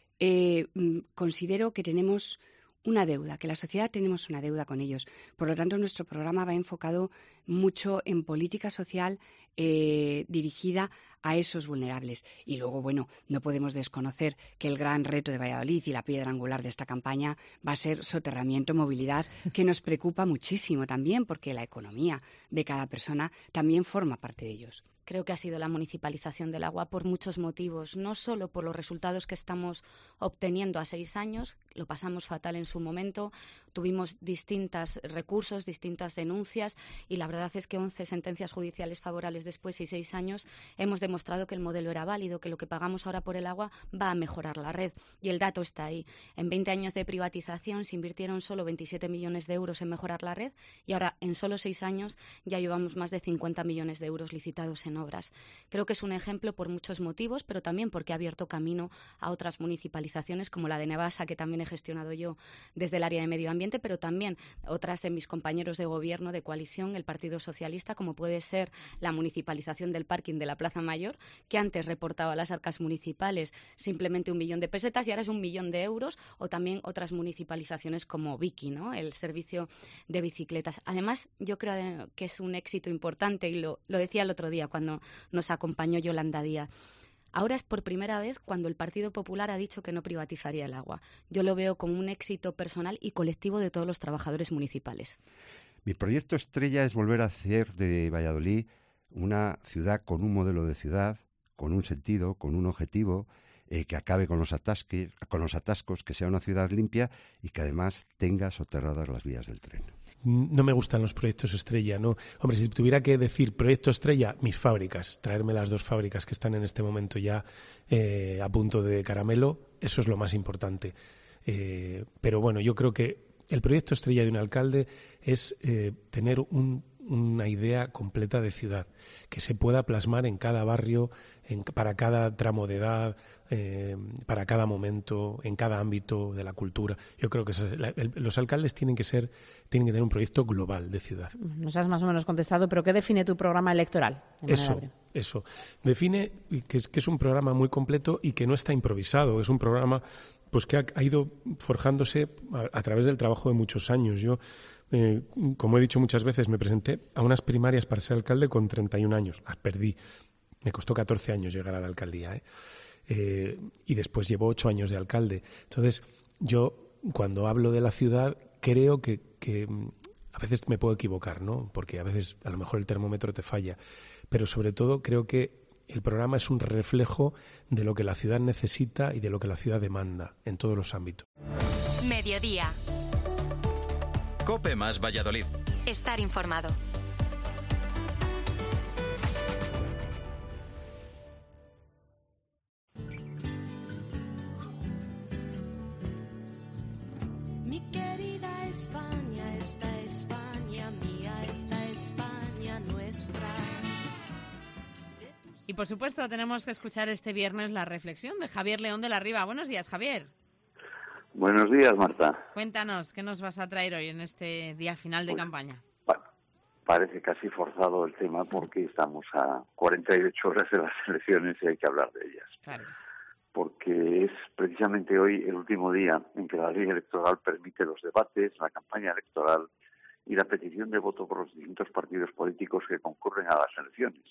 S13: eh, considero que tenemos una deuda, que la sociedad tenemos una deuda con ellos. Por lo tanto, nuestro programa va enfocado mucho en política social eh, dirigida a esos vulnerables. Y luego, bueno, no podemos desconocer que el gran reto de Valladolid y la piedra angular de esta campaña va a ser soterramiento, movilidad, que nos preocupa muchísimo también, porque la economía de cada persona también forma parte de ellos.
S14: Creo que ha sido la municipalización del agua por muchos motivos, no solo por los resultados que estamos obteniendo a seis años,
S13: lo pasamos fatal en su momento, tuvimos distintos recursos, distintas denuncias y la verdad es que once sentencias judiciales favorables después y seis años hemos demostrado que el modelo era válido, que lo que pagamos ahora por el agua va a mejorar la red y el dato está ahí. En veinte años de privatización se invirtieron solo veintisiete millones de euros en mejorar la red y ahora en solo seis años ya llevamos más de cincuenta millones de euros licitados en obras. Creo que es un ejemplo por muchos motivos, pero también porque ha abierto camino a otras municipalizaciones como la de Nevasa, que también he gestionado yo desde el área de medio ambiente, pero también otras de mis compañeros de gobierno de coalición, el Partido Socialista, como puede ser la municipalización del parking de la Plaza Mayor, que antes reportaba a las arcas municipales simplemente un millón de pesetas y ahora es un millón de euros, o también otras municipalizaciones como Vicky, ¿no?, el servicio de bicicletas. Además, yo creo que es un éxito importante y lo, lo decía el otro día cuando nos acompañó Yolanda Díaz. Ahora es por primera vez cuando el Partido Popular ha dicho que no privatizaría el agua. Yo lo veo como un éxito personal y colectivo de todos los trabajadores municipales.
S15: Mi proyecto estrella es volver a hacer de Valladolid una ciudad con un modelo de ciudad, con un sentido, con un objetivo, eh, que acabe con los, atasques, con los atascos, que sea una ciudad limpia y que además tenga soterradas las vías del tren.
S16: No me gustan los proyectos estrella, ¿no? Hombre, si tuviera que decir proyecto estrella, mis fábricas, traerme las dos fábricas que están en este momento ya eh, a punto de caramelo, eso es lo más importante. Eh, pero bueno, yo creo que el proyecto estrella de un alcalde es eh, tener un, una idea completa de ciudad, que se pueda plasmar en cada barrio, en, para cada tramo de edad, eh, para cada momento, en cada ámbito de la cultura. Yo creo que eso, la, el, los alcaldes tienen que ser, tienen que tener un proyecto global de ciudad.
S3: Nos has más o menos contestado, pero ¿qué define tu programa electoral?
S16: Eso, eso. Define que es, que es un programa muy completo y que no está improvisado. Es un programa pues que ha, ha ido forjándose a, a través del trabajo de muchos años. Yo, eh, como he dicho muchas veces, me presenté a unas primarias para ser alcalde con treinta y un años. Las perdí. Me costó catorce años llegar a la alcaldía, ¿eh? Eh, y después llevo ocho años de alcalde. Entonces, yo cuando hablo de la ciudad creo que, que a veces me puedo equivocar, ¿no? Porque a veces a lo mejor el termómetro te falla. Pero sobre todo creo que el programa es un reflejo de lo que la ciudad necesita y de lo que la ciudad demanda en todos los ámbitos.
S1: Mediodía.
S6: COPE más Valladolid.
S1: Estar informado.
S17: Mi querida España, esta España mía, esta España nuestra.
S3: Y por supuesto tenemos que escuchar este viernes la reflexión de Javier León de la Riva. Buenos días, Javier.
S18: Buenos días, Marta.
S3: Cuéntanos, ¿qué nos vas a traer hoy en este día final de pues, campaña?
S18: Bueno, parece casi forzado el tema porque estamos a cuarenta y ocho horas de las elecciones y hay que hablar de ellas.
S3: Claro que sí.
S18: Porque es precisamente hoy el último día en que la ley electoral permite los debates, la campaña electoral y la petición de voto por los distintos partidos políticos que concurren a las elecciones.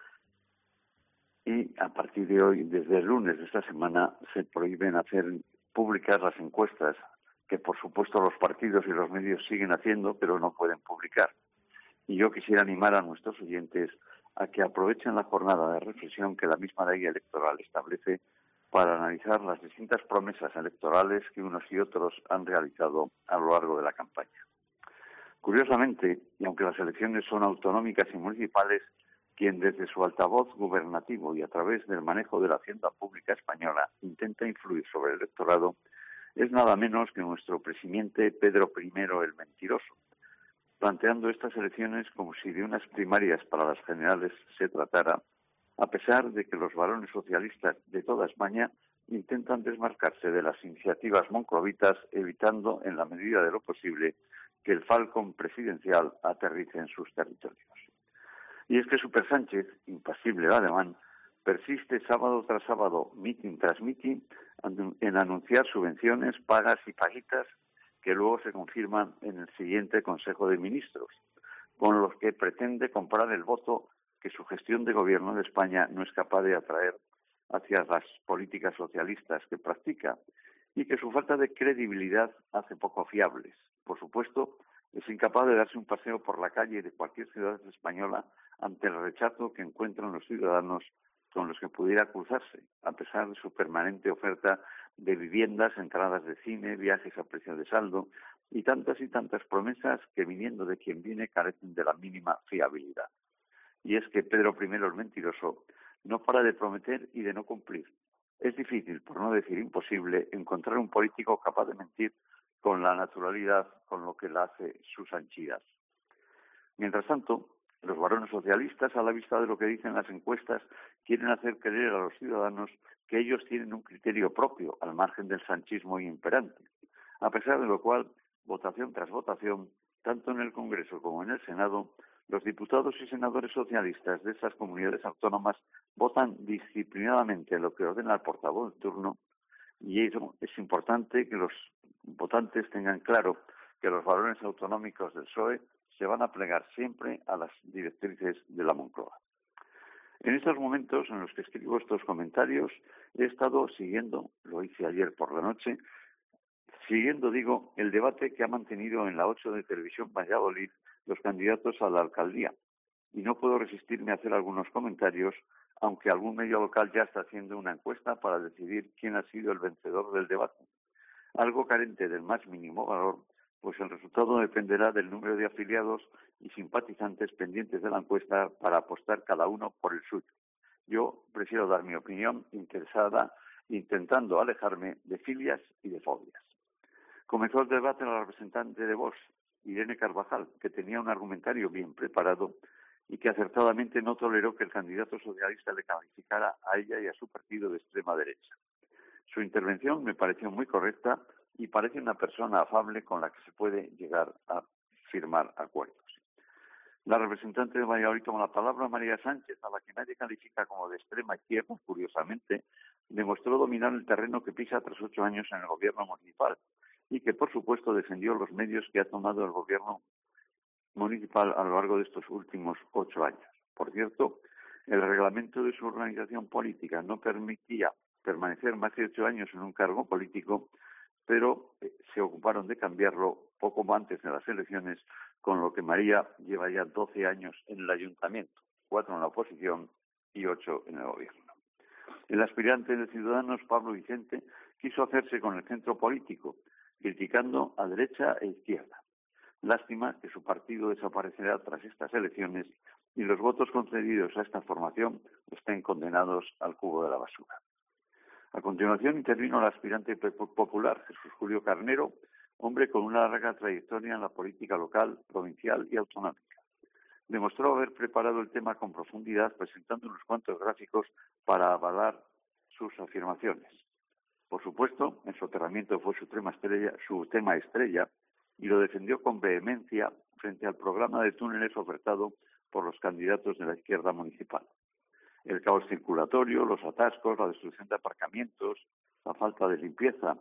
S18: Y a partir de hoy, desde el lunes de esta semana, se prohíben hacer públicas las encuestas, que por supuesto los partidos y los medios siguen haciendo, pero no pueden publicar. Y yo quisiera animar a nuestros oyentes a que aprovechen la jornada de reflexión que la misma ley electoral establece para analizar las distintas promesas electorales que unos y otros han realizado a lo largo de la campaña. Curiosamente, y aunque las elecciones son autonómicas y municipales, quien desde su altavoz gubernativo y a través del manejo de la hacienda pública española intenta influir sobre el electorado, es nada menos que nuestro presidente Pedro primero el Mentiroso, planteando estas elecciones como si de unas primarias para las generales se tratara, a pesar de que los varones socialistas de toda España intentan desmarcarse de las iniciativas monclovitas, evitando, en la medida de lo posible, que el Falcon presidencial aterrice en sus territorios. Y es que Super Sánchez, impasible ademán, persiste sábado tras sábado, mitin tras mitin, en anunciar subvenciones, pagas y paguitas que luego se confirman en el siguiente Consejo de Ministros, con los que pretende comprar el voto que su gestión de gobierno de España no es capaz de atraer hacia las políticas socialistas que practica y que su falta de credibilidad hace poco fiables. Por supuesto, es incapaz de darse un paseo por la calle de cualquier ciudad española ante el rechazo que encuentran los ciudadanos con los que pudiera cruzarse, a pesar de su permanente oferta de viviendas, entradas de cine, viajes a precio de saldo y tantas y tantas promesas que, viniendo de quien viene, carecen de la mínima fiabilidad. Y es que Pedro primero, el mentiroso, no para de prometer y de no cumplir. Es difícil, por no decir imposible, encontrar un político capaz de mentir con la naturalidad con lo que la hace sus anchías. Mientras tanto, los varones socialistas, a la vista de lo que dicen las encuestas, quieren hacer creer a los ciudadanos que ellos tienen un criterio propio, al margen del sanchismo imperante. A pesar de lo cual, votación tras votación, tanto en el Congreso como en el Senado, los diputados y senadores socialistas de esas comunidades autónomas votan disciplinadamente lo que ordena el portavoz de turno, y eso es importante que los votantes tengan claro que los varones autonómicos del P S O E se van a plegar siempre a las directrices de la Moncloa. En estos momentos en los que escribo estos comentarios, he estado siguiendo, lo hice ayer por la noche, siguiendo, digo, el debate que ha mantenido en la ocho de Televisión Valladolid los candidatos a la alcaldía. Y no puedo resistirme a hacer algunos comentarios, aunque algún medio local ya está haciendo una encuesta para decidir quién ha sido el vencedor del debate. Algo carente del más mínimo valor, pues el resultado dependerá del número de afiliados y simpatizantes pendientes de la encuesta para apostar cada uno por el suyo. Yo prefiero dar mi opinión interesada, intentando alejarme de filias y de fobias. Comenzó el debate la representante de Vox, Irene Carvajal, que tenía un argumentario bien preparado y que acertadamente no toleró que el candidato socialista le calificara a ella y a su partido de extrema derecha. Su intervención me pareció muy correcta y parece una persona afable con la que se puede llegar a firmar acuerdos. La representante de Valladolid toma la palabra, María Sánchez, a la que nadie califica como de extrema izquierda, curiosamente, demostró dominar el terreno que pisa tras ocho años en el gobierno municipal y que, por supuesto, defendió los medios que ha tomado el gobierno municipal a lo largo de estos últimos ocho años. Por cierto, el reglamento de su organización política no permitía permanecer más de ocho años en un cargo político, pero eh, se ocuparon de cambiarlo poco antes de las elecciones, con lo que María lleva ya doce años en el ayuntamiento, cuatro en la oposición y ocho en el gobierno. El aspirante de Ciudadanos, Pablo Vicente, quiso hacerse con el centro político, criticando a derecha e izquierda. Lástima que su partido desaparecerá tras estas elecciones y los votos concedidos a esta formación estén condenados al cubo de la basura. A continuación intervino el aspirante popular, Jesús Julio Carnero, hombre con una larga trayectoria en la política local, provincial y autonómica. Demostró haber preparado el tema con profundidad, presentando unos cuantos gráficos para avalar sus afirmaciones. Por supuesto, el soterramiento fue su tema estrella, su tema estrella y lo defendió con vehemencia frente al programa de túneles ofertado por los candidatos de la izquierda municipal. El caos circulatorio, los atascos, la destrucción de aparcamientos, la falta de limpieza,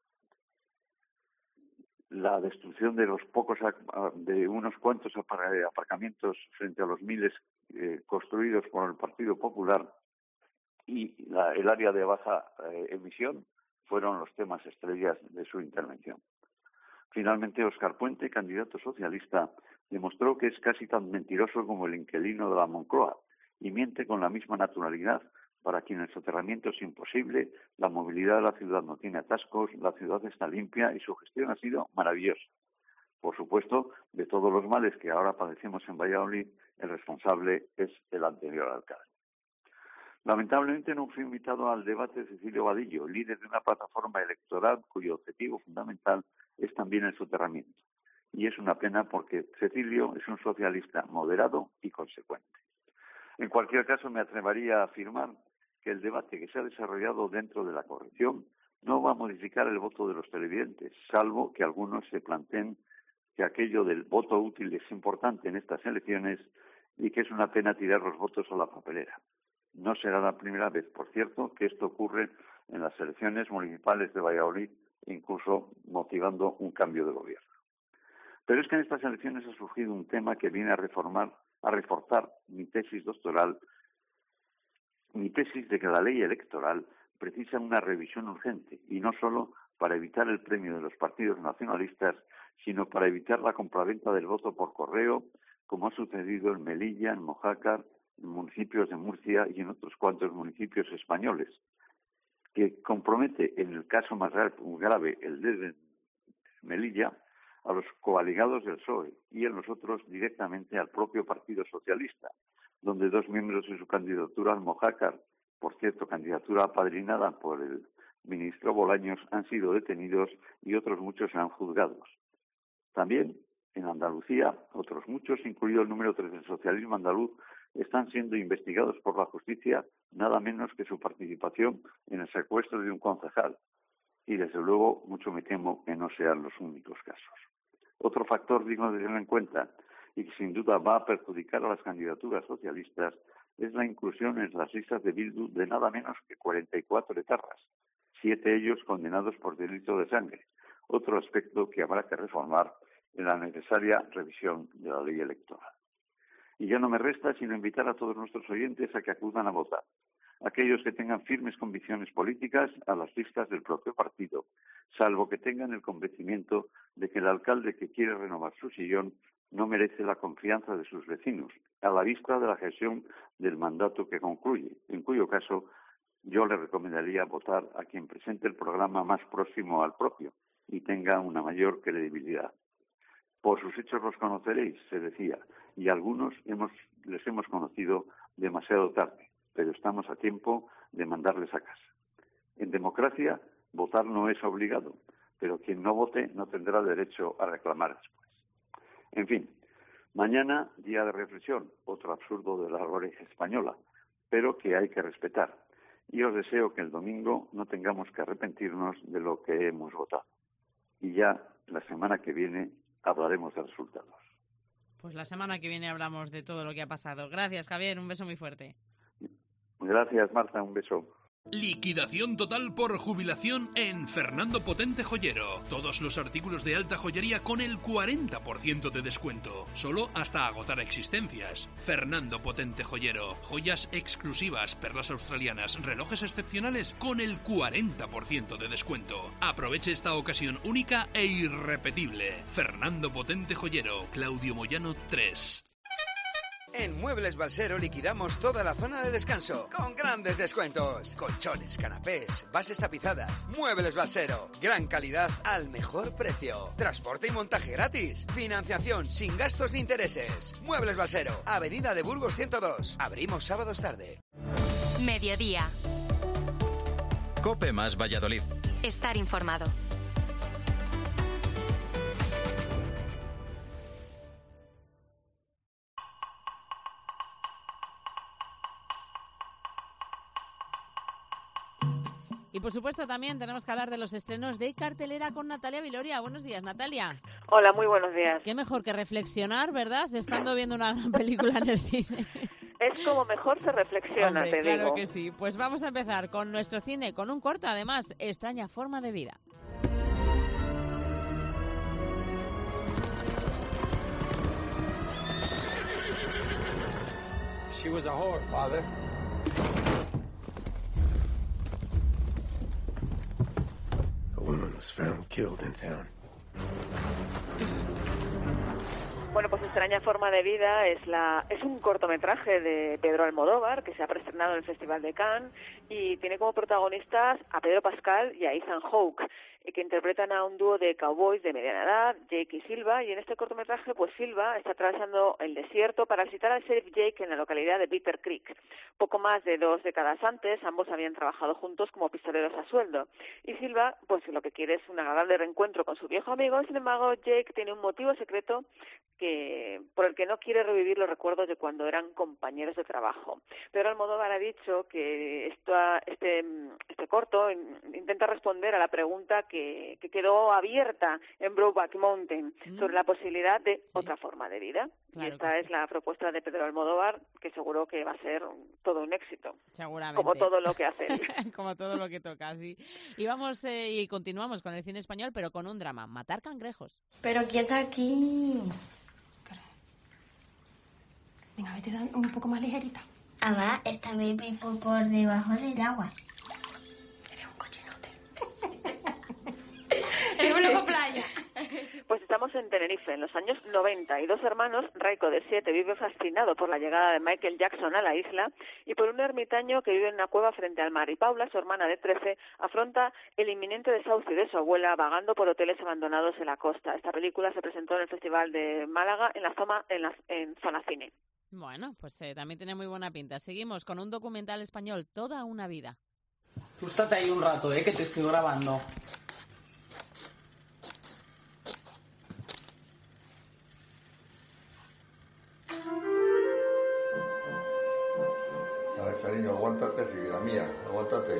S18: la destrucción de los pocos de unos cuantos aparcamientos frente a los miles eh, construidos por el Partido Popular y la, el área de baja eh, emisión fueron los temas estrellas de su intervención. Finalmente, Óscar Puente, candidato socialista, demostró que es casi tan mentiroso como el inquilino de la Moncloa y miente con la misma naturalidad. Para quien el soterramiento es imposible, la movilidad de la ciudad no tiene atascos, la ciudad está limpia y su gestión ha sido maravillosa. Por supuesto, de todos los males que ahora padecemos en Valladolid, el responsable es el anterior alcalde. Lamentablemente no fue invitado al debate Cecilio Vadillo, líder de una plataforma electoral cuyo objetivo fundamental es también el soterramiento. Y es una pena porque Cecilio es un socialista moderado y consecuente. En cualquier caso, me atrevería a afirmar que el debate que se ha desarrollado dentro de la corrección no va a modificar el voto de los televidentes, salvo que algunos se planteen que aquello del voto útil es importante en estas elecciones y que es una pena tirar los votos a la papelera. No será la primera vez, por cierto, que esto ocurre en las elecciones municipales de Valladolid, incluso motivando un cambio de gobierno. Pero es que en estas elecciones ha surgido un tema que viene a reformar, a reforzar mi tesis doctoral, mi tesis de que la ley electoral precisa una revisión urgente, y no solo para evitar el premio de los partidos nacionalistas, sino para evitar la compraventa del voto por correo, como ha sucedido en Melilla, en Mojácar, en municipios de Murcia y en otros cuantos municipios españoles. que compromete, en el caso más grave, el de Melilla, a los coaligados del P S O E y en los otros directamente al propio Partido Socialista, donde dos miembros de su candidatura, Almojácar, por cierto, candidatura apadrinada por el ministro Bolaños, han sido detenidos y otros muchos serán juzgados. También en Andalucía, otros muchos, incluido el número tres del socialismo andaluz, están siendo investigados por la justicia, nada menos que su participación en el secuestro de un concejal. Y desde luego, mucho me temo que no sean los únicos casos. Otro factor digno de tener en cuenta y que sin duda va a perjudicar a las candidaturas socialistas es la inclusión en las listas de Bildu de nada menos que cuarenta y cuatro etarras, siete ellos condenados por delito de sangre, otro aspecto que habrá que reformar en la necesaria revisión de la ley electoral. Y ya no me resta sino invitar a todos nuestros oyentes a que acudan a votar. Aquellos que tengan firmes convicciones políticas a las listas del propio partido, salvo que tengan el convencimiento de que el alcalde que quiere renovar su sillón no merece la confianza de sus vecinos, a la vista de la gestión del mandato que concluye, en cuyo caso yo le recomendaría votar a quien presente el programa más próximo al propio y tenga una mayor credibilidad. Por sus hechos los conoceréis, se decía, y algunos hemos, les hemos conocido demasiado tarde, pero estamos a tiempo de mandarles a casa. En democracia, votar no es obligado, pero quien no vote no tendrá derecho a reclamar después. En fin, mañana, día de reflexión, otro absurdo de la ley española, pero que hay que respetar. Y os deseo que el domingo no tengamos que arrepentirnos de lo que hemos votado. Y ya la semana que viene hablaremos de resultados.
S3: Pues la semana que viene hablamos de todo lo que ha pasado. Gracias, Javier. Un beso muy fuerte.
S18: Gracias, Marta. Un beso.
S19: Liquidación total por jubilación en Fernando Potente Joyero. Todos los artículos de alta joyería con el cuarenta por ciento de descuento. Solo hasta agotar existencias. Fernando Potente Joyero. Joyas exclusivas, perlas australianas, relojes excepcionales con el cuarenta por ciento de descuento. Aproveche esta ocasión única e irrepetible. Fernando Potente Joyero. Claudio Moyano tres.
S20: En Muebles Balsero liquidamos toda la zona de descanso con grandes descuentos. Colchones, canapés, bases tapizadas. Muebles Balsero. Gran calidad al mejor precio. Transporte y montaje gratis. Financiación sin gastos ni intereses. Muebles Balsero. Avenida de Burgos ciento dos. Abrimos sábados tarde.
S1: Mediodía.
S6: COPE más Valladolid.
S1: Estar informado.
S3: Y por supuesto también tenemos que hablar de los estrenos de cartelera con Natalia Viloria. Buenos días, Natalia.
S21: Hola, muy buenos días.
S3: Qué mejor que reflexionar, ¿verdad? Estando viendo una gran película en el cine.
S21: Es como mejor se reflexiona,
S3: Hombre,
S21: te
S3: claro
S21: digo.
S3: que sí. Pues vamos a empezar con nuestro cine, con un corto, además, Extraña forma de vida.
S22: She was a whore, father.
S23: A woman was found killed in town.
S21: Bueno, pues Extraña forma de vida es la es un cortometraje de Pedro Almodóvar que se ha preestrenado en el Festival de Cannes y tiene como protagonistas a Pedro Pascal y a Ethan Hawke, que interpretan a un dúo de cowboys de mediana edad, Jake y Silva, y en este cortometraje pues Silva está atravesando el desierto para visitar al sheriff Jake en la localidad de Bitter Creek. Poco más de dos décadas antes, ambos habían trabajado juntos como pistoleros a sueldo, y Silva pues lo que quiere es un agradable reencuentro con su viejo amigo. Sin embargo, Jake tiene un motivo secreto que por el que no quiere revivir los recuerdos de cuando eran compañeros de trabajo. Pero Almodóvar ha dicho que esto, este, este corto intenta responder a la pregunta que, que quedó abierta en Brokeback Mountain mm. sobre la posibilidad de sí. otra forma de vida. Claro, y esta sí. es la propuesta de Pedro Almodóvar, que seguro que va a ser todo un éxito.
S3: Seguramente.
S21: Como todo lo que hace.
S3: Como todo lo que toca, sí. Y vamos eh, y continuamos con el cine español, pero con un drama, Matar cangrejos.
S24: Pero quieta aquí. Venga, vete un poco más ligerita.
S25: Ah, va, esta vez por, por debajo del agua.
S24: Eres un cochinote. Eres un loco playa.
S21: Pues estamos situamos en Tenerife, en los años noventa, y dos hermanos, Raiko de siete, vive fascinado por la llegada de Michael Jackson a la isla y por un ermitaño que vive en una cueva frente al mar. Y Paula, su hermana de trece, afronta el inminente desahucio de su abuela vagando por hoteles abandonados en la costa. Esta película se presentó en el Festival de Málaga en la zona, en la, en zona cine.
S3: Bueno, pues eh, también tiene muy buena pinta. Seguimos con un documental español, Toda una vida.
S2: Tú estate ahí un rato, eh, que te estoy grabando.
S4: Vale, cariño, aguántate, sí, vida mía, aguántate.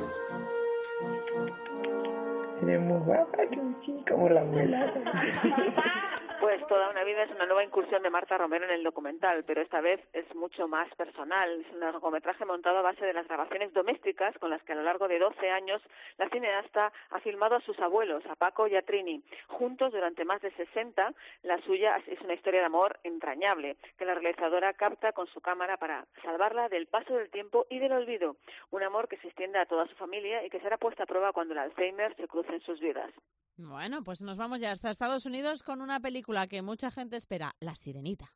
S5: Eres muy guapa, Chuchi, como la abuela.
S21: Pues Toda una vida es una nueva incursión de Marta Romero en el documental, pero esta vez es mucho más personal. Es un largometraje montado a base de las grabaciones domésticas con las que a lo largo de doce años la cineasta ha filmado a sus abuelos, a Paco y a Trini. Juntos durante más de sesenta, la suya es una historia de amor entrañable, que la realizadora capta con su cámara para salvarla del paso del tiempo y del olvido. Un amor que se extiende a toda su familia y que será puesta a prueba cuando el Alzheimer se cruce en sus vidas.
S3: Bueno, pues nos vamos ya hasta Estados Unidos con una película que mucha gente espera, La Sirenita.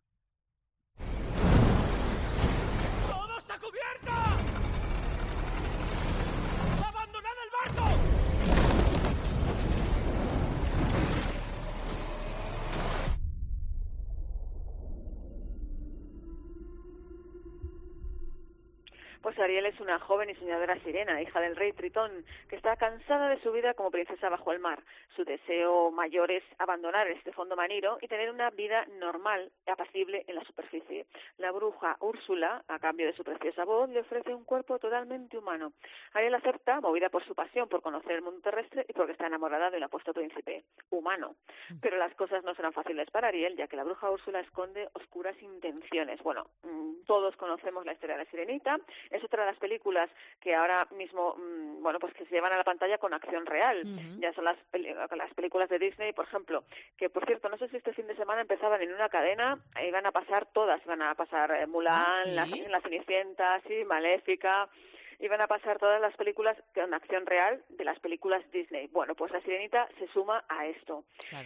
S7: ¡Todo está cubierto! ¡Abandonad el barco!
S21: Pues Ariel es una joven y soñadora sirena, hija del rey Tritón, que está cansada de su vida como princesa bajo el mar. Su deseo mayor es abandonar este fondo marino y tener una vida normal, apacible en la superficie. La bruja Úrsula, a cambio de su preciosa voz, le ofrece un cuerpo totalmente humano. Ariel acepta, movida por su pasión por conocer el mundo terrestre y porque está enamorada de un apuesto príncipe humano. Pero las cosas no serán fáciles para Ariel, ya que la bruja Úrsula esconde oscuras intenciones. Bueno, todos conocemos la historia de la Sirenita. Es otra de las películas que ahora mismo, mmm, bueno, pues que se llevan a la pantalla con acción real. Uh-huh. Ya son las, las películas de Disney, por ejemplo, que por cierto, no sé si este fin de semana empezaban en una cadena, iban a pasar todas, iban a pasar eh, Mulan, ¿Ah, sí? la, la Cenicienta, sí, Maléfica, iban a pasar todas las películas con acción real de las películas Disney. Bueno, pues la Sirenita se suma a esto. Claro.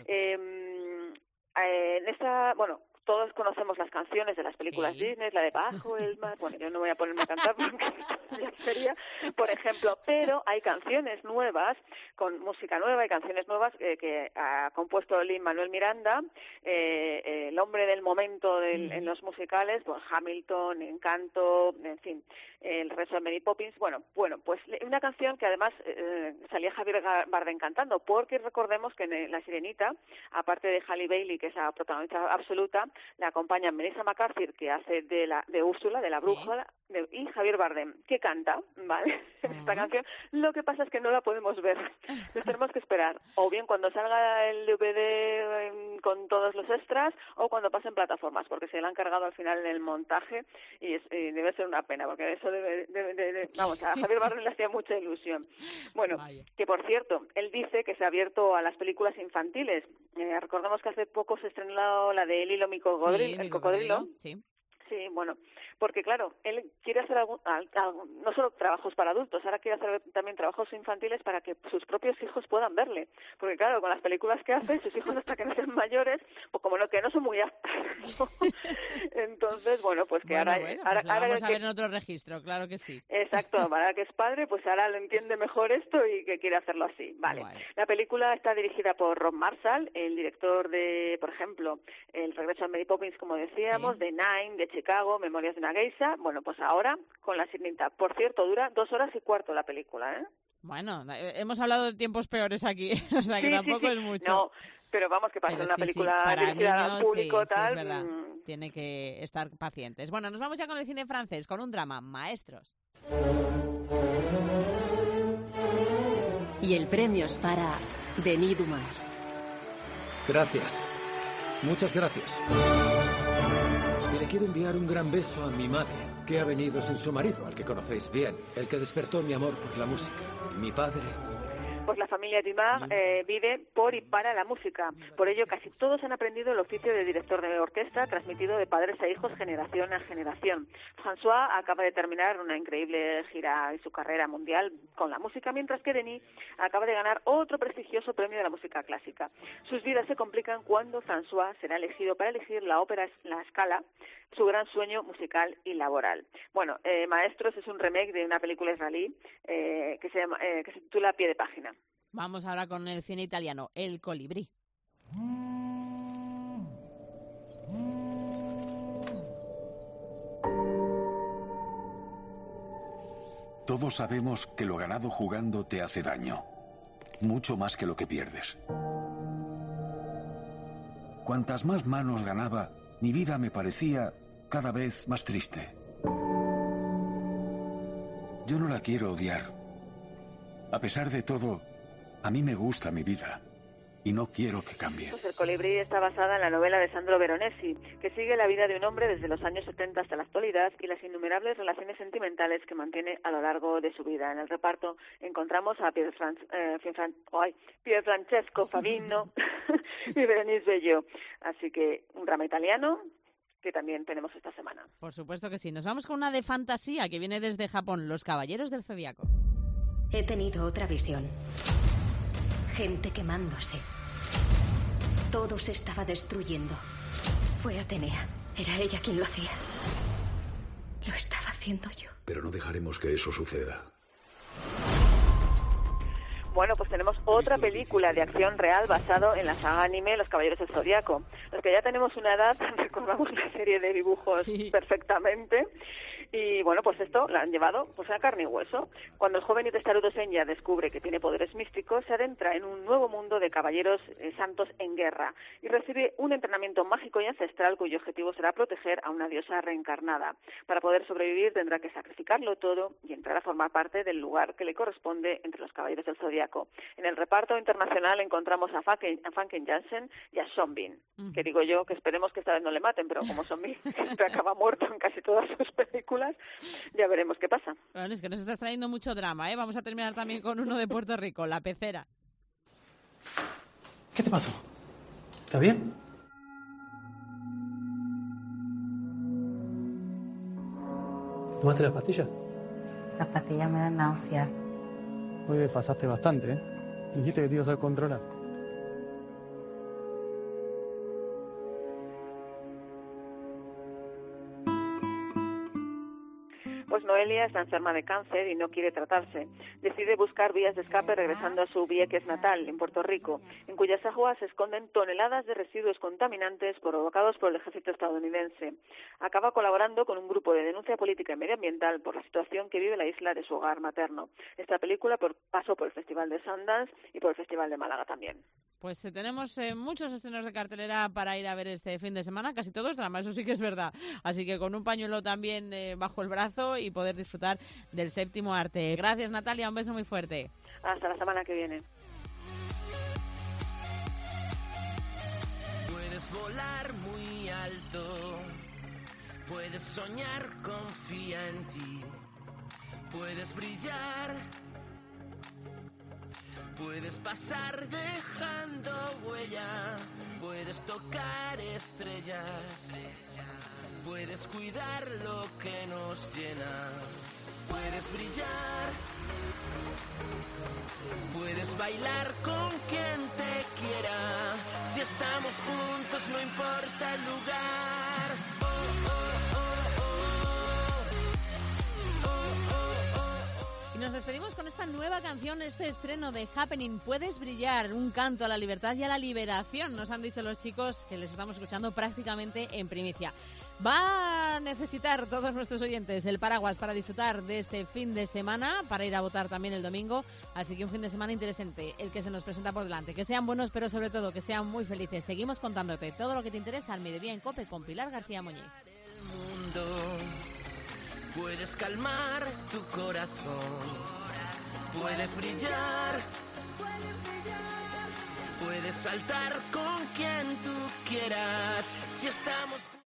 S21: Eh, eh, en esta, bueno, todos conocemos las canciones de las películas sí. Disney, la de Bajo el mar. Bueno, yo no voy a ponerme a cantar porque ya sería, por ejemplo, pero hay canciones nuevas, con música nueva y canciones nuevas eh, que ha compuesto Lin-Manuel Miranda, eh, eh, el hombre del momento del, mm. en los musicales, pues Hamilton, Encanto, en fin, el resto de Mary Poppins. Bueno, bueno, pues una canción que además eh, salía Javier Bardem cantando, porque recordemos que en La Sirenita, aparte de Halle Bailey, que es la protagonista absoluta, la acompaña Melissa McCarthy, que hace de la de Úrsula, de la bruja, sí. de, y Javier Bardem, que canta, ¿vale? Uh-huh. Esta canción. Lo que pasa es que no la podemos ver. Nos tenemos que esperar. O bien cuando salga el D V D eh, con todos los extras, o cuando pasen plataformas, porque se la han cargado al final en el montaje, y, es, y debe ser una pena, porque eso debe... debe, debe vamos, a Javier Bardem le hacía mucha ilusión. Bueno, Vaya. que por cierto, él dice que se ha abierto a las películas infantiles. Eh, recordemos que hace poco se estrenó la de Lilo mi cocodrilo, sí, el cocodrilo. Sí. Sí, bueno, porque claro, él quiere hacer algún, algún, no solo trabajos para adultos, ahora quiere hacer también trabajos infantiles para que sus propios hijos puedan verle. Porque claro, con las películas que hace, sus hijos hasta que no sean mayores, pues como no, que no son muy aptos, ¿no? Entonces, bueno, pues que
S3: bueno,
S21: ahora...
S3: Bueno,
S21: ahora,
S3: pues la
S21: ahora
S3: vamos
S21: que,
S3: a ver en otro registro, claro que sí.
S21: Exacto, ahora que es padre, pues ahora lo entiende mejor esto y que quiere hacerlo así. Vale. Bueno. La película está dirigida por Rob Marshall, el director de, por ejemplo, El regreso a Mary Poppins, como decíamos, sí. de Nine, de Chicago, Memorias de una geisha. Bueno, pues ahora con La Sirenita. Por cierto, dura dos horas y cuarto la película, ¿eh?
S3: Bueno, hemos hablado de tiempos peores aquí, o sea que
S21: sí,
S3: tampoco
S21: sí, sí.
S3: es mucho.
S21: No, pero vamos, que pasa una
S3: sí,
S21: película
S3: sí. Para
S21: dirigida
S3: niños,
S21: al público,
S3: sí,
S21: tal.
S3: Sí, es verdad.
S21: Mmm...
S3: Tiene que estar pacientes. Bueno, nos vamos ya con el cine francés, con un drama, Maestros.
S22: Y el premio es para Denis Dumar.
S26: Gracias. Muchas gracias. Y le quiero enviar un gran beso a mi madre, que ha venido sin su marido, al que conocéis bien, el que despertó mi amor por la música. Y mi padre...
S21: Pues la familia Dumas eh, vive por y para la música. Por ello, casi todos han aprendido el oficio de director de orquesta, transmitido de padres a hijos generación a generación. François acaba de terminar una increíble gira en su carrera mundial con la música, mientras que Denis acaba de ganar otro prestigioso premio de la música clásica. Sus vidas se complican cuando François será elegido para elegir la ópera La Scala, su gran sueño musical y laboral. Bueno, eh, Maestros es un remake de una película israelí eh, que se llama, eh, que se titula Pie de página.
S3: Vamos ahora con el cine italiano, El Colibrí.
S8: Todos sabemos que lo ganado jugando te hace daño, mucho más que lo que pierdes. Cuantas más manos ganaba, mi vida me parecía cada vez más triste. Yo no la quiero odiar. A pesar de todo, a mí me gusta mi vida y no quiero que cambie.
S21: Pues El Colibrí está basada en la novela de Sandro Veronesi, que sigue la vida de un hombre desde los años setenta hasta la actualidad y las innumerables relaciones sentimentales que mantiene a lo largo de su vida. En el reparto encontramos a Pier, Fran, eh, Fran, oh, Pier Francesco Favino y Berenice Bello. Así que un drama italiano que también tenemos esta semana.
S3: Por supuesto que sí. Nos vamos con una de fantasía que viene desde Japón, Los Caballeros del Zodiaco.
S22: He tenido otra visión. Gente quemándose. Todo se estaba destruyendo. Fue Atenea. Era ella quien lo hacía. Lo estaba haciendo yo.
S8: Pero no dejaremos que eso suceda.
S21: Bueno, pues tenemos otra película de acción real basado en la saga anime Los Caballeros del Zodiaco. Los que ya tenemos una edad recordamos la serie de dibujos sí. perfectamente. Y bueno, pues esto la han llevado pues a carne y hueso. Cuando el joven y testarudo Senya descubre que tiene poderes místicos, se adentra en un nuevo mundo de caballeros eh, santos en guerra y recibe un entrenamiento mágico y ancestral cuyo objetivo será proteger a una diosa reencarnada. Para poder sobrevivir tendrá que sacrificarlo todo y entrar a formar parte del lugar que le corresponde entre los Caballeros del Zodiaco. En el reparto internacional encontramos a Famke, a Famke Janssen y a Sean Bean, uh-huh. que digo yo que esperemos que esta vez no le maten, pero como Sean Bean siempre acaba muerto en casi todas sus películas, ya veremos qué pasa.
S3: Bueno, es que nos estás trayendo mucho drama, ¿eh? Vamos a terminar también con uno de Puerto Rico, La Pecera.
S9: ¿Qué te pasó? ¿Está bien? ¿Tomaste las pastillas?
S10: Esas pastillas me dan náusea.
S9: Hoy me pasaste bastante, ¿eh? Dijiste que te ibas a controlar.
S21: Pues Noelia está enferma de cáncer y no quiere tratarse. Decide buscar vías de escape regresando a su Vieques natal, en Puerto Rico, en cuyas aguas se esconden toneladas de residuos contaminantes provocados por el ejército estadounidense. Acaba colaborando con un grupo de denuncia política y medioambiental por la situación que vive la isla de su hogar materno. Esta película por, pasó por el Festival de Sundance y por el Festival de Málaga también.
S3: Pues eh, tenemos eh, muchos estrenos de cartelera para ir a ver este fin de semana, casi todos drama, eso sí que es verdad. Así que con un pañuelo también eh, bajo el brazo y poder disfrutar del séptimo arte. Gracias, Natalia, un beso muy fuerte.
S21: Hasta la semana que viene.
S11: Puedes volar muy alto, puedes soñar, confía en ti, puedes brillar. Puedes pasar dejando huella, puedes tocar estrellas, puedes cuidar lo que nos llena, puedes brillar, puedes bailar con quien te quiera, si estamos juntos no importa el lugar. Oh, oh, oh, oh, oh, oh, oh.
S3: Y nos despedimos con esta nueva canción, este estreno de Happening, Puedes brillar, un canto a la libertad y a la liberación, nos han dicho los chicos que les estamos escuchando prácticamente en primicia. Va a necesitar todos nuestros oyentes el paraguas para disfrutar de este fin de semana, para ir a votar también el domingo, así que un fin de semana interesante el que se nos presenta por delante. Que sean buenos, pero sobre todo que sean muy felices. Seguimos contándote todo lo que te interesa al mediodía en COPE con Pilar García Muñiz.
S11: Puedes calmar tu corazón, puedes brillar, puedes saltar con quien tú quieras, si estamos